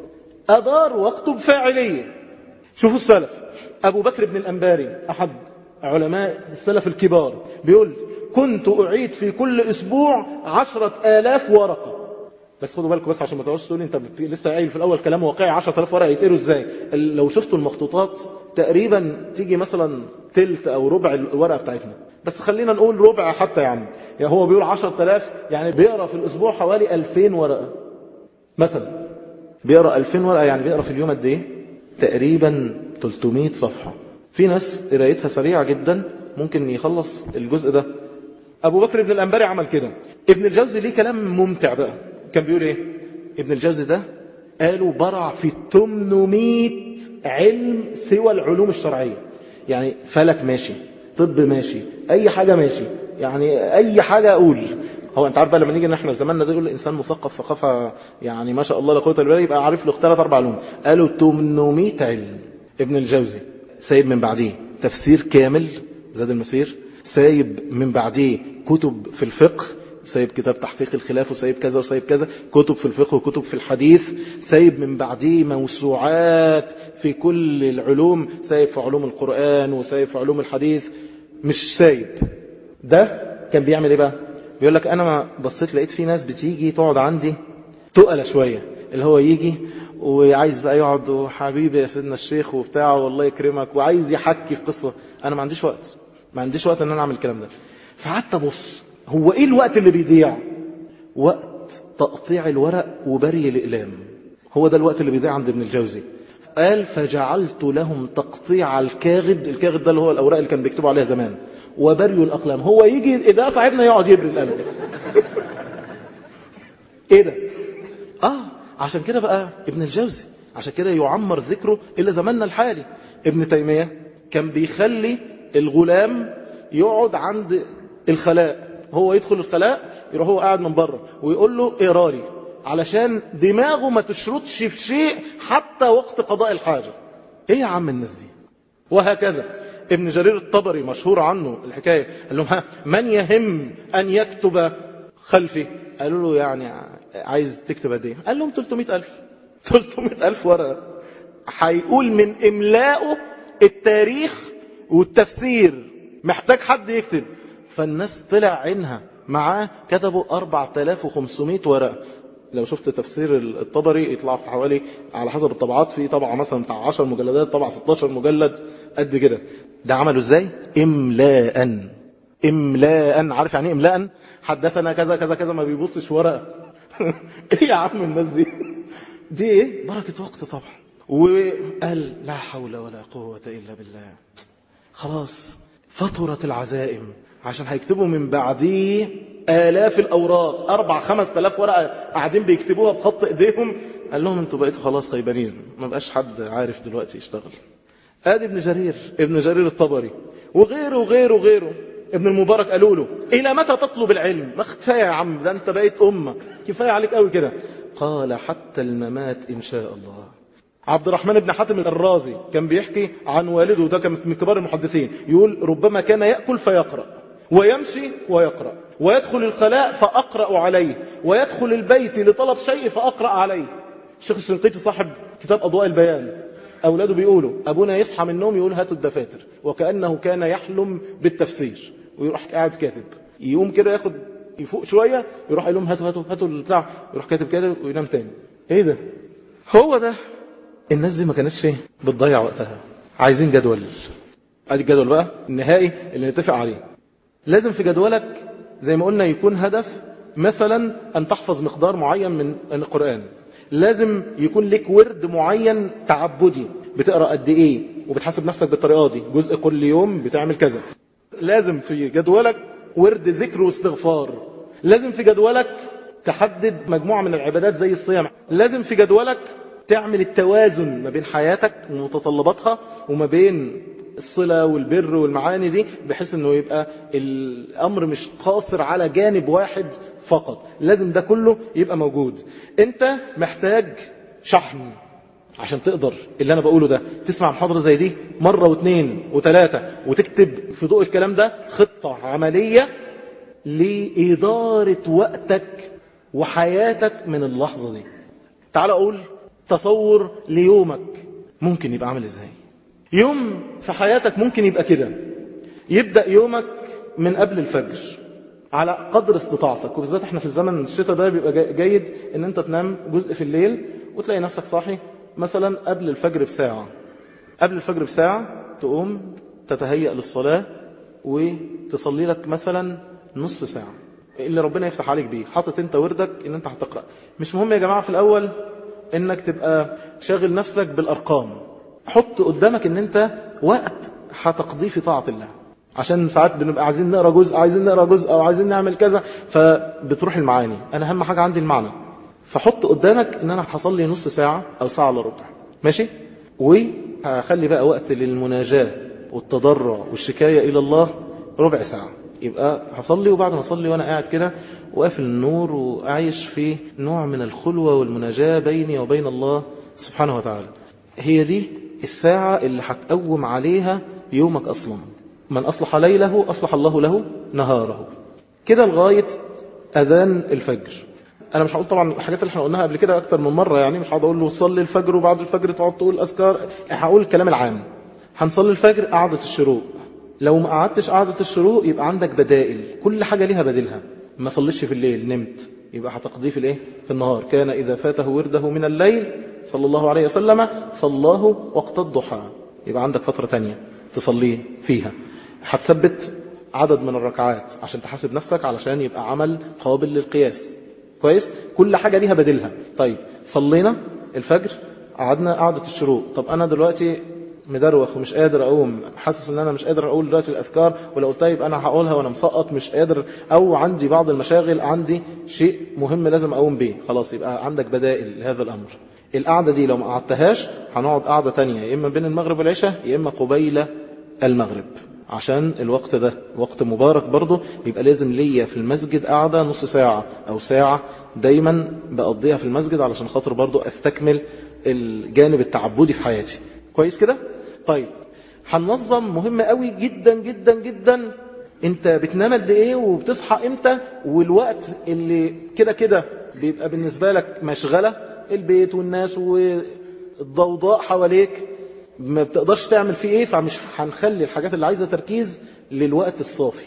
أدار وقته بفاعلية. شوفوا السلف، أبو بكر بن الأنباري أحد علماء السلف الكبار بيقول كنت أعيد في كل أسبوع 10,000 ورقة. بس خدوا بالكم بس عشان ما تقولش تقولي انت لسه قايل في الاول كلام واقعي. 10,000 ورقه يتقروا ازاي؟ لو شفتوا المخطوطات تقريبا تيجي مثلا تلت او ربع الورقه بتاعتنا، بس خلينا نقول ربع حتى. يعني هو بيقول 10,000، يعني بيقرا في الاسبوع حوالي 2000 ورقه مثلا. بيقرا 2000 ورقه، يعني بيقرا في اليوم قد ايه؟ تقريبا 300 صفحه. في ناس قرايتها سريعه جدا ممكن يخلص الجزء ده. ابو بكر بن الانباري عمل كده. ابن الجوزي ليه كلام ممتع بقى، كان بيقول ايه ابن الجوزي ده؟ قالوا برع في 800 علم سوى العلوم الشرعية. يعني فلك ماشي، طب ماشي، اي حاجة ماشي، يعني اي حاجة اقول. هو انت عارف بقى لما نيجي احنا في زماننا ده يقول الانسان مثقف ثقافة يعني ما شاء الله لا قوه الا بالله، يبقى عارف له 3 4 علوم. قالوا 800 علم. ابن الجوزي سايب من بعديه تفسير كامل زاد المسير، سايب من بعديه كتب في الفقه، سايب كتاب تحقيق الخلاف، وسايب كذا وسايب كذا، كتب في الفقه وكتب في الحديث، سايب من بعديه موسوعات في كل العلوم، سايب في علوم القرآن وسايب في علوم الحديث. مش سايب ده كان بيعمل ايه بقى؟ بيقول لك انا ما بصيت لقيت في ناس بتيجي تقعد عندي تقلة شوية، اللي هو يجي وعايز بقى يقعد وحبيبي يا سيدنا الشيخ وبتاع والله يكرمك، وعايز يحكي في قصة. انا ما عنديش وقت، ما عنديش وقت ان انا اعمل الكلام ده. فقعدت ابص هو ايه الوقت اللي بيضيع؟ وقت تقطيع الورق وبري الإقلام، هو ده الوقت اللي بيضيع عند ابن الجوزي. قال فجعلت لهم تقطيع الكاغد، الكاغد ده اللي هو الأوراق اللي كان بيكتبوا عليها زمان، وبري الأقلام. هو يجي إذا صاحبنا يقعد يبري القلم. ايه ده؟ عشان كده بقى ابن الجوزي، عشان كده يعمر ذكره إلى زماننا الحالي. ابن تيمية كان بيخلي الغلام يقعد عند الخلاء، هو يدخل الخلاء يروح هو قاعد من بره ويقول له اقرا لي، علشان دماغه ما تشرطش في شيء حتى وقت قضاء الحاجة. ايه يا عم الناس دي؟ وهكذا ابن جرير الطبري مشهور عنه الحكاية، قال لهم من يهم أن يكتب خلفي؟ قالوا له يعني عايز تكتب قد ايه؟ قال لهم 300,000. 300,000 ورقة هيقول من إملاؤه التاريخ والتفسير، محتاج حد يكتب. فالناس طلع عينها معاه، كتبوا 4500 ورقة. لو شفت تفسير الطبري يطلع في حوالي على حسب الطبعات، في طبعة مثلا بتاع 10 مجلدات، طبعة 16 مجلد قد كده. ده عمله ازاي؟ املاء. املاء، عارف يعني ايه املاء؟ حدثنا كذا كذا كذا، ما بيبصش ورقة. ايه يا عم الناس دي؟ دي ايه؟ بركة وقت طبعا. وقال لا حول ولا قوة الا بالله. خلاص فطرت العزائم، عشان هيكتبوا من بعديه آلاف الأوراق، 4-5 آلاف ورقة قاعدين بيكتبوها بخط ايديهم. قال لهم انتوا بقيتوا خلاص خيبانين، ما بقاش حد عارف دلوقتي يشتغل. ادي ابن جرير الطبري وغيره وغيره وغيره. ابن المبارك قالوا له الى متى تطلب العلم؟ ما كفايه يا عم، ده انت بقيت امه، كفايه عليك قوي كده. قال حتى الممات ان شاء الله. عبد الرحمن بن حاتم الرازي كان بيحكي عن والده، ده كان من كبار المحدثين، يقول ربما كان يأكل فيقرأ، ويمشي ويقرأ، ويدخل الخلاء فأقرأ عليه، ويدخل البيت لطلب شيء فأقرأ عليه. الشيخ الشنقيطي صاحب كتاب أضواء البيان، أولاده بيقولوا أبونا يصحى من النوم يقول هاتوا الدفاتر، وكأنه كان يحلم بالتفسير، ويروح قاعد كاتب، يقوم كده ياخد يفوق شوية يروح يقول لهم هاتوا البتاع، يروح كاتب كده وينام تاني. ايه ده؟ هو ده. الناس دي ما كانتش بتضيع وقتها. عايزين جدول. ادي الجدول بقى النهائي اللي نتفق عليه. لازم في جدولك زي ما قلنا يكون هدف، مثلا ان تحفظ مقدار معين من القرآن. لازم يكون لك ورد معين تعبدي، بتقرأ قد ايه وبتحاسب نفسك بالطريقة دي، جزء كل يوم بتعمل كذا. لازم في جدولك ورد ذكر واستغفار. لازم في جدولك تحدد مجموعة من العبادات زي الصيام. لازم في جدولك تعمل التوازن ما بين حياتك ومتطلباتها وما بين الصلة والبر والمعاني دي، بحيث انه يبقى الامر مش قاصر على جانب واحد فقط. لازم ده كله يبقى موجود. انت محتاج شحن عشان تقدر اللي انا بقوله ده، تسمع محاضرة زي دي مرة واثنين وثلاثة، وتكتب في ضوء الكلام ده خطة عملية لإدارة وقتك وحياتك من اللحظة دي. تعال اقول تصور ليومك ممكن يبقى عامل ازاي. يوم في حياتك ممكن يبقى كده، يبدأ يومك من قبل الفجر على قدر استطاعتك، وبالذات احنا في الزمن الشتاء ده بيبقى جيد ان انت تنام جزء في الليل وتلاقي نفسك صاحي مثلا قبل الفجر بساعة. قبل الفجر بساعة تقوم تتهيأ للصلاة وتصلي لك مثلا نص ساعة اللي ربنا يفتح عليك بيه، حاطط انت وردك ان انت هتقرأ. مش مهم يا جماعة في الاول انك تبقى شاغل نفسك بالارقام، حط قدامك ان انت وقت هتقضيه في طاعة الله، عشان ساعات بنبقى عايزين نقرأ جزء، عايزين نقرأ جزء، او عايزين نعمل كذا، فبتروح المعاني. انا اهم حاجة عندي المعنى، فحط قدامك ان انا هصلي نص ساعة او ساعة الا ربع، ماشي، وهخلي بقى وقت للمناجاة والتضرع والشكاية الى الله ربع ساعة. يبقى هصلي، وبعد ما اصلي وانا قاعد كده وقافل النور وعايش في نوع من الخلوة والمناجاة بيني وبين الله سبحانه وتعالى. هي دي الساعة اللي هتقوم عليها يومك أصلا. من أصلح ليله أصلح الله له نهاره، كده لغاية أذان الفجر. أنا مش هقول طبعا الحاجات اللي احنا قلناها قبل كده أكتر من مرة، يعني مش هقعد أقول له صلي الفجر وبعد الفجر تقعد تقول أذكار، هقول الكلام العام. هنصلي الفجر قعدة الشروق، لو ما قعدتش قعدة الشروق يبقى عندك بدائل، كل حاجة ليها بديلها. ما صليش في الليل نمت، يبقى هتقضيه في الايه؟ في النهار. كان إذا فاته ورده من الليل صلى الله عليه وسلم صلاه وقت الضحى، يبقى عندك فترة تانية تصليه فيها. هتثبت عدد من الركعات عشان تحاسب نفسك، علشان يبقى عمل قابل للقياس. كويس؟ كل حاجة ليها بديلها. طيب صلينا الفجر، قعدنا قعدة الشروق. طب أنا دلوقتي مدروخ ومش قادر اقوم، حاسس ان انا مش قادر اقول دلوقتي الاذكار، ولو قلتها يبقى انا هقولها وانا مسقط مش قادر، او عندي بعض المشاغل، عندي شيء مهم لازم اقوم به، خلاص يبقى عندك بدائل لهذا الامر. القعدة دي لو ما قعدتهاش هنقعد قعدة تانية، يا اما بين المغرب والعشاء يا اما قبيل المغرب، عشان الوقت ده وقت مبارك برضه. يبقى لازم ليا في المسجد قعدة نص ساعة او ساعة دايما بقضيها في المسجد، علشان خاطر برضه استكمل الجانب التعبدي في حياتي. كويس كده؟ طيب هننظم مهم قوي جدا جدا جدا. انت بتنام قد ايه وبتصحى امتى، والوقت اللي كده كده بيبقى بالنسبة لك مشغلة، البيت والناس والضوضاء حواليك ما بتقدرش تعمل فيه ايه، فمش هنخلي الحاجات اللي عايزة تركيز للوقت الصافي.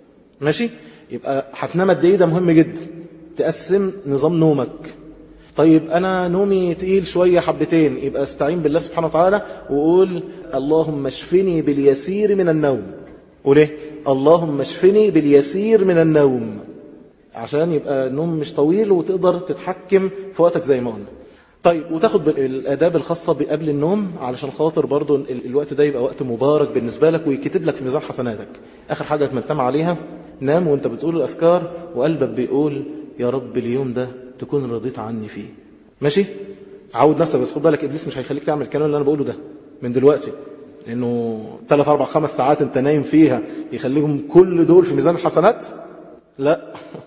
ماشي؟ يبقى هتنام قد ايه، ده مهم جدا. تقسم نظام نومك. طيب انا نومي تقيل شوية حبتين، يبقى استعين بالله سبحانه وتعالى وقول اللهم اشفني باليسير من النوم. قول ايه؟ اللهم اشفني باليسير من النوم، عشان يبقى النوم مش طويل وتقدر تتحكم في وقتك زي ما قلنا. طيب وتاخد الاداب الخاصة قبل النوم، علشان خاطر برضو الوقت ده يبقى وقت مبارك بالنسبة لك ويكتب لك في ميزان حسناتك. اخر حاجة تمتم عليها، نام وانت بتقول الاذكار وقلبك بيقول يا رب اليوم ده تكون رضيت عني فيه. ماشي؟ عود نفسك، بس خد بالك ابليس مش هيخليك تعمل الكلام اللي انا بقوله ده من دلوقتي، لانه 3 4 5 ساعات انت نايم فيها يخليهم كل دول في ميزان الحسنات. لا،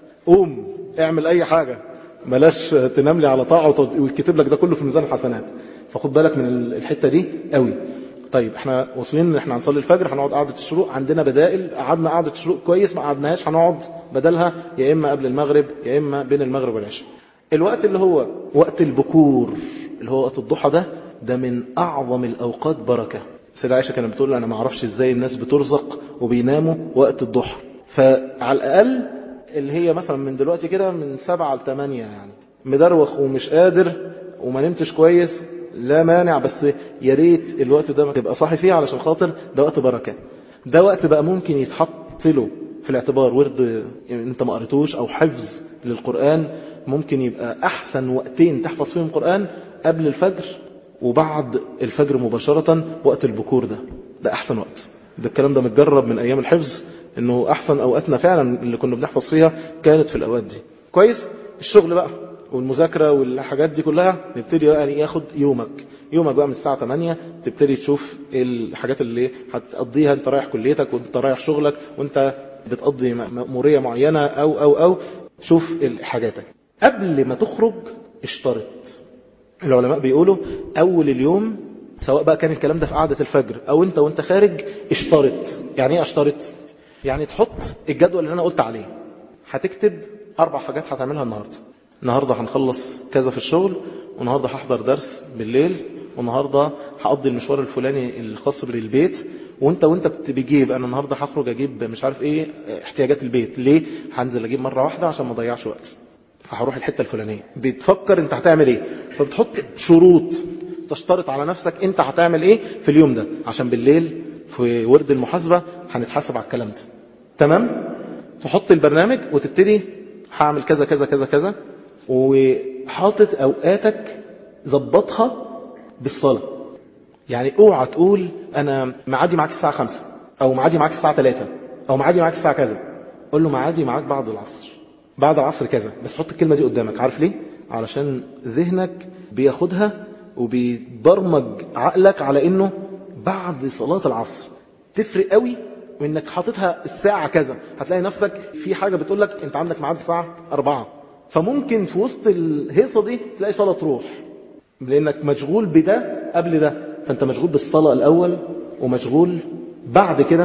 قوم اعمل اي حاجة، بلاش تنام لي على طاعة ويكتب لك ده كله في ميزان الحسنات. فخد بالك من الحتة دي قوي. طيب احنا واصلين ان احنا هنصلي الفجر، هنقعد قعدة الشروق، عندنا بدائل. قعدنا قعدة الشروق كويس، ما قعدناهاش هنقعد بدلها يا اما قبل المغرب يا اما بين المغرب والعشاء. الوقت اللي هو وقت البكور اللي هو وقت الضحى ده من اعظم الاوقات بركة. سيدة عائشة كانت بتقول انا ما اعرفش ازاي الناس بترزق وبيناموا وقت الضحى. فعلى الاقل اللي هي مثلا من دلوقتي كده من 7 ل8 يعني مدروخ ومش قادر وما نمتش كويس، لا مانع، بس يا ريت الوقت ده تبقى صاحي فيه، علشان خاطر ده وقت بركة. ده وقت بقى ممكن يتحط له في الاعتبار ورد انت ما قريتوش او حفظ للقرآن. ممكن يبقى احسن وقتين تحفظ فيهم القرآن قبل الفجر وبعد الفجر مباشرة. وقت البكور ده احسن وقت. ده الكلام ده متجرب من ايام الحفظ، انه احسن اوقاتنا فعلا اللي كنا بنحفظ فيها كانت في الاوقات دي. كويس؟ الشغل بقى والمذاكرة والحاجات دي كلها نبتدي بقى يعني ياخد يومك بقى من الساعة 8 تبتدي تشوف الحاجات اللي هتقضيها انت رايح كليتك وانت رايح شغلك وانت بتقضي مأمورية معينة او شوف حاجاتك. قبل ما تخرج اشترط. العلماء بيقولوا اول اليوم، سواء بقى كان الكلام ده في قعدة الفجر او وانت خارج، اشترط. يعني ايه اشترط؟ يعني تحط الجدول اللي انا قلت عليه، هتكتب 4 حاجات هتعملها النهاردة هنخلص كذا في الشغل، والنهاردة هحضر درس بالليل، والنهاردة هقضي المشوار الفلاني الخاص بالبيت، وانت بتجيب انا النهاردة هخرج اجيب مش عارف ايه احتياجات البيت. ليه؟ هنزل اجيب مرة واحدة عشان ما اضيعش وقت، فهروح الحتة الفلانية. بتفكر انت هتعمل ايه، فبتحط شروط تشترط على نفسك انت هتعمل ايه في اليوم ده، عشان بالليل في ورد المحاسبة هنتحاسب على الكلام ده. تمام؟ تحط البرنامج وتبتدي هعمل كذا كذا كذا كذا، وحاطط اوقاتك ظبطها بالصلاة. يعني اوعى تقول انا معادي معاك الساعة 5 او معادي معاك الساعة 3 او معادي معاك الساعة كذا. قول له معادي معاك بعد العصر كذا، بس حط الكلمة دي قدامك. عارف ليه؟ علشان ذهنك بياخدها وبيبرمج عقلك على انه بعد صلاة العصر. تفرق قوي وانك حاططها الساعة كذا. هتلاقي نفسك في حاجة بتقولك انت عندك ميعاد الساعة 4، فممكن في وسط الهيصة دي تلاقي صلاة تروح، لانك مشغول بده قبل ده. فانت مشغول بالصلاة الاول ومشغول بعد كده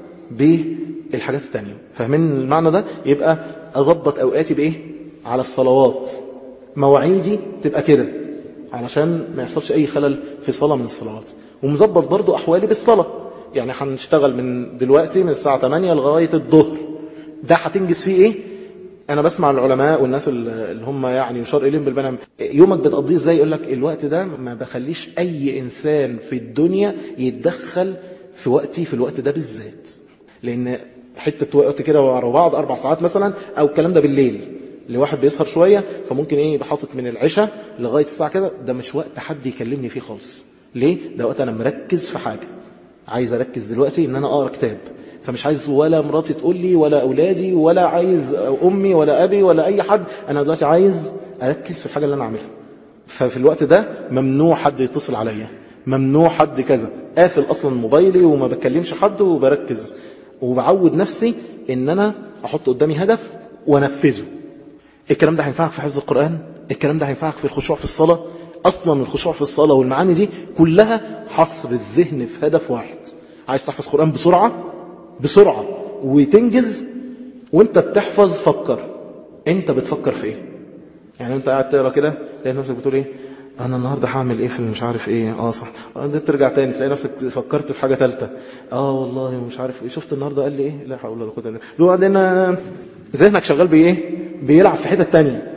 بالحاجات التانية. فاهمين المعنى ده؟ يبقى اضبط اوقاتي بايه؟ على الصلوات، مواعيدي تبقى كده علشان ما يحصلش اي خلل في صلاة من الصلوات. ومظبط برضو احوالي بالصلاة. يعني هنشتغل من دلوقتي من الساعة 8 لغاية الظهر، ده هتنجز فيه ايه؟ انا بسمع العلماء والناس اللي هم يعني يشار اليهم بالبنام، يومك بتقضيه ازاي؟ يقول لك الوقت ده ما بخليش اي انسان في الدنيا يتدخل في وقتي في الوقت ده بالذات، لان حتة وقت كده ورا بعض 4 ساعات مثلا، او الكلام ده بالليل لواحد بيسهر شوية، فممكن ايه يبقى حاطط من العشاء لغاية الساعة كده، ده مش وقت حد يكلمني فيه خالص. ليه؟ ده وقت انا مركز في حاجة، عايز اركز دلوقتي ان انا اقرا كتاب، فمش عايز ولا مراتي تقول لي ولا اولادي ولا عايز امي ولا ابي ولا اي حد، انا دلوقتي عايز اركز في الحاجة اللي انا اعملها. ففي الوقت ده ممنوع حد يتصل عليا، ممنوع حد كذا، قافل اصلا موبايلي وما بكلمش حد وبركز، وبعود نفسي ان انا احط قدامي هدف وانفذه. الكلام ده هينفعك في حفظ القرآن، الكلام ده هينفعك في الخشوع في الصلاة. اصلا الخشوع في الصلاة والمعاني دي كلها حصر الذهن في هدف واحد. عايز تحفظ قرآن بسرعة وتنجز، وانت بتحفظ فكر انت بتفكر في ايه. يعني انت قاعد تقرا كده تلاقي نفسك بتقول ايه، انا النهارده هعمل ايه في مش عارف ايه، صح، ترجع تاني تلاقي نفسك فكرت في حاجه ثالثه، والله مش عارف ايه، شفت النهارده قال لي ايه، لا حول ولا قوه الا بالله. وبعدين ذهنك شغال بايه، بيلعب في حته ثانيه.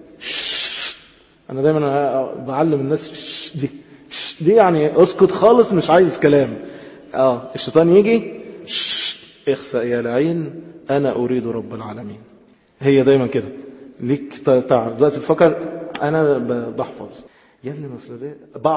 انا دايما بعلم الناس دي يعني اسكت خالص، مش عايز كلام. الشيطان يجي اخسأ يا لعين انا اريد رب العالمين. هي دايما كده ليك تعب دلوقتي تفكر انا بحفظ يا ابني، مثل ده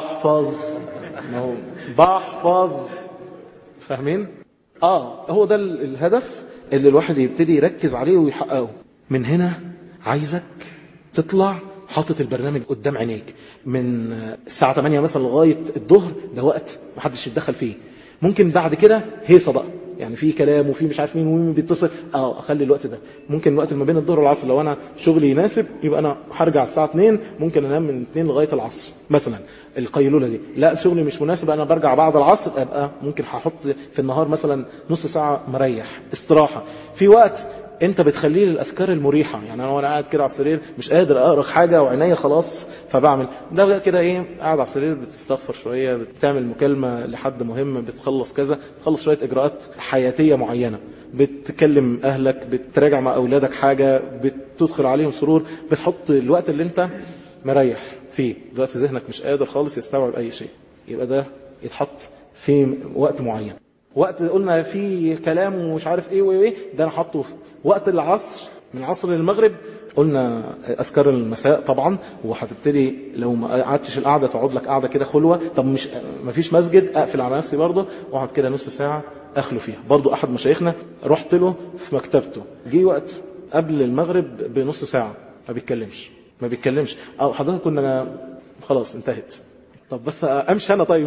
بحفظ فاهمين؟ هو ده الهدف اللي الواحد يبتدي يركز عليه ويحققه. من هنا عايزك تطلع حاطط البرنامج قدام عينيك من الساعة 8 مثلا لغاية الظهر، ده وقت محدش يتدخل فيه. ممكن بعد كده هيصة بقى، يعني في كلام وفي مش عارف مين ومين بيتصل، اخلي الوقت ده. ممكن الوقت ما بين الظهر والعصر لو انا شغلي يناسب يبقى انا هرجع الساعة 2، ممكن انام من 2 لغاية العصر مثلا القيلولة دي. لا شغلي مش مناسب انا برجع بعد العصر، ابقى ممكن هحط في النهار مثلا نص ساعة مريح استراحة. في وقت انت بتخليه للاذكار المريحة، يعني انا وانا قاعد كده على السرير مش قادر اقرا حاجة وعينيا خلاص، فبعمل ده كده ايه، قاعد على السرير بتستغفر شوية، بتعمل مكالمة لحد مهم، بتخلص كذا، تخلص شوية اجراءات حياتية معينة، بتكلم اهلك، بتراجع مع اولادك حاجة، بتدخل عليهم سرور، بتحط الوقت اللي انت مريح فيه دلوقتي، ذهنك مش قادر خالص يستوعب اي شيء، يبقى ده يتحط في وقت معين. وقت قلنا فيه كلام ومش عارف ايه وايه، ده انا حاطه في وقت العصر، من العصر للمغرب. قلنا اذكار المساء طبعا، وهتبتدي لو ما قعدتش القعده تقعد لك قعده كده خلوه، طب مش مفيش مسجد، اقفل على نفسي برضه واقعد كده نص ساعه اخلو فيها. برضه احد مشايخنا رحت له في مكتبته، جه وقت قبل المغرب بنص ساعه ما بيتكلمش حضرتك كنا خلاص انتهت، طب بس امشي انا طيب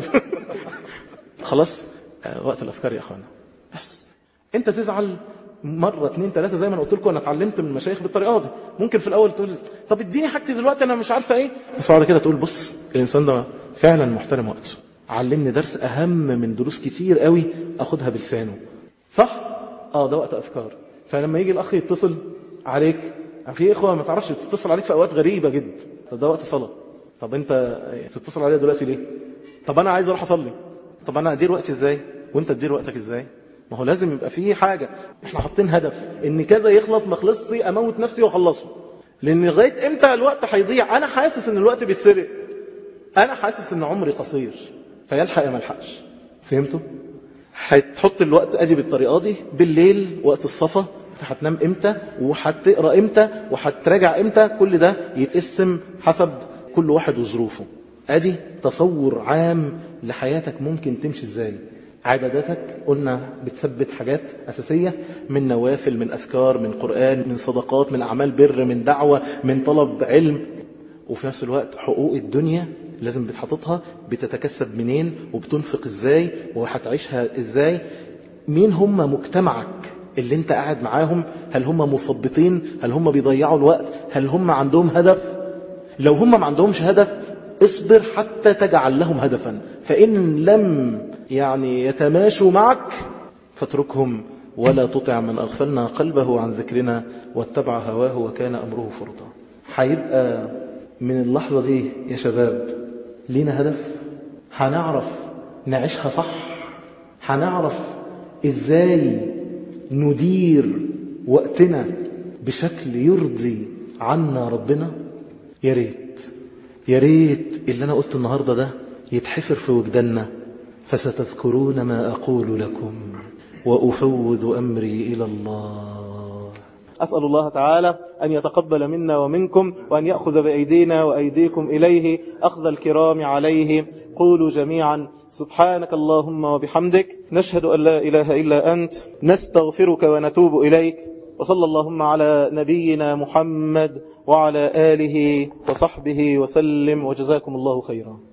خلاص وقت الأذكار يا أخوانا. بس أنت تزعل مرة 2 3 زي ما أنا قلت لكم، أنا اتعلمت من المشايخ بالطريقة دي. ممكن في الأول تقول طب اديني حاجتي دلوقتي أنا مش عارفة إيه، بس بعد كده تقول بص الإنسان ده فعلا محترم وقته، علمني درس أهم من دروس كتير قوي أخدها بلسانه، صح؟ ده وقت أذكار. فلما يجي الأخ يتصل عليك، في إخوة ما تعرفش تتصل عليك في أوقات غريبة جدا، طب ده وقت صلاة، طب أنت تتصل عليا دلوقتي ليه؟ طب أنا عايز أروح أصلي، طب انا ادير وقتي ازاي وانت تدير وقتك ازاي؟ ما هو لازم يبقى فيه حاجة، احنا حاطين هدف ان كذا يخلص، ما خلصش اموت نفسي واخلصه، لان لغايه امتى الوقت هيضيع؟ انا حاسس ان الوقت بيتسرق، انا حاسس ان عمري قصير، فيلحق يا ملحقش. فهمتوا؟ هتحط الوقت ادي بالطريقه دي. بالليل وقت الصفا هتنام امتى وهتقرا امتى وهتراجع امتى، كل ده يتقسم حسب كل واحد وظروفه. ادي تصور عام لحياتك ممكن تمشي ازاي. عباداتك قلنا بتثبت حاجات اساسية، من نوافل، من اذكار، من قرآن، من صدقات، من اعمال بر، من دعوة، من طلب علم. وفي نفس الوقت حقوق الدنيا لازم بتحططها، بتتكسب منين وبتنفق ازاي وهتعيشها ازاي. مين هم مجتمعك اللي انت قاعد معاهم؟ هل هم مثبطين؟ هل هم بيضيعوا الوقت؟ هل هم عندهم هدف؟ لو هم ما عندهمش هدف اصبر حتى تجعل لهم هدفا، فإن لم يتماشوا معك فاتركهم، ولا تطع من أغفلنا قلبه عن ذكرنا واتبع هواه وكان أمره فرطا. هيبقى من اللحظة دي يا شباب لينا هدف، هنعرف نعيشها صح، هنعرف ازاي ندير وقتنا بشكل يرضي عنا ربنا. يا ريت اللي انا قلت النهاردة ده يتحفر في وجداننا. فستذكرون ما اقول لكم وافوض امري الى الله. أسأل الله تعالى أن يتقبل منا ومنكم وأن يأخذ بأيدينا وأيديكم إليه أخذ الكرام عليه. قولوا جميعا سبحانك اللهم وبحمدك نشهد أن لا إله إلا أنت نستغفرك ونتوب إليك. وصلى اللهم على نبينا محمد وعلى آله وصحبه وسلم وجزاكم الله خيرا.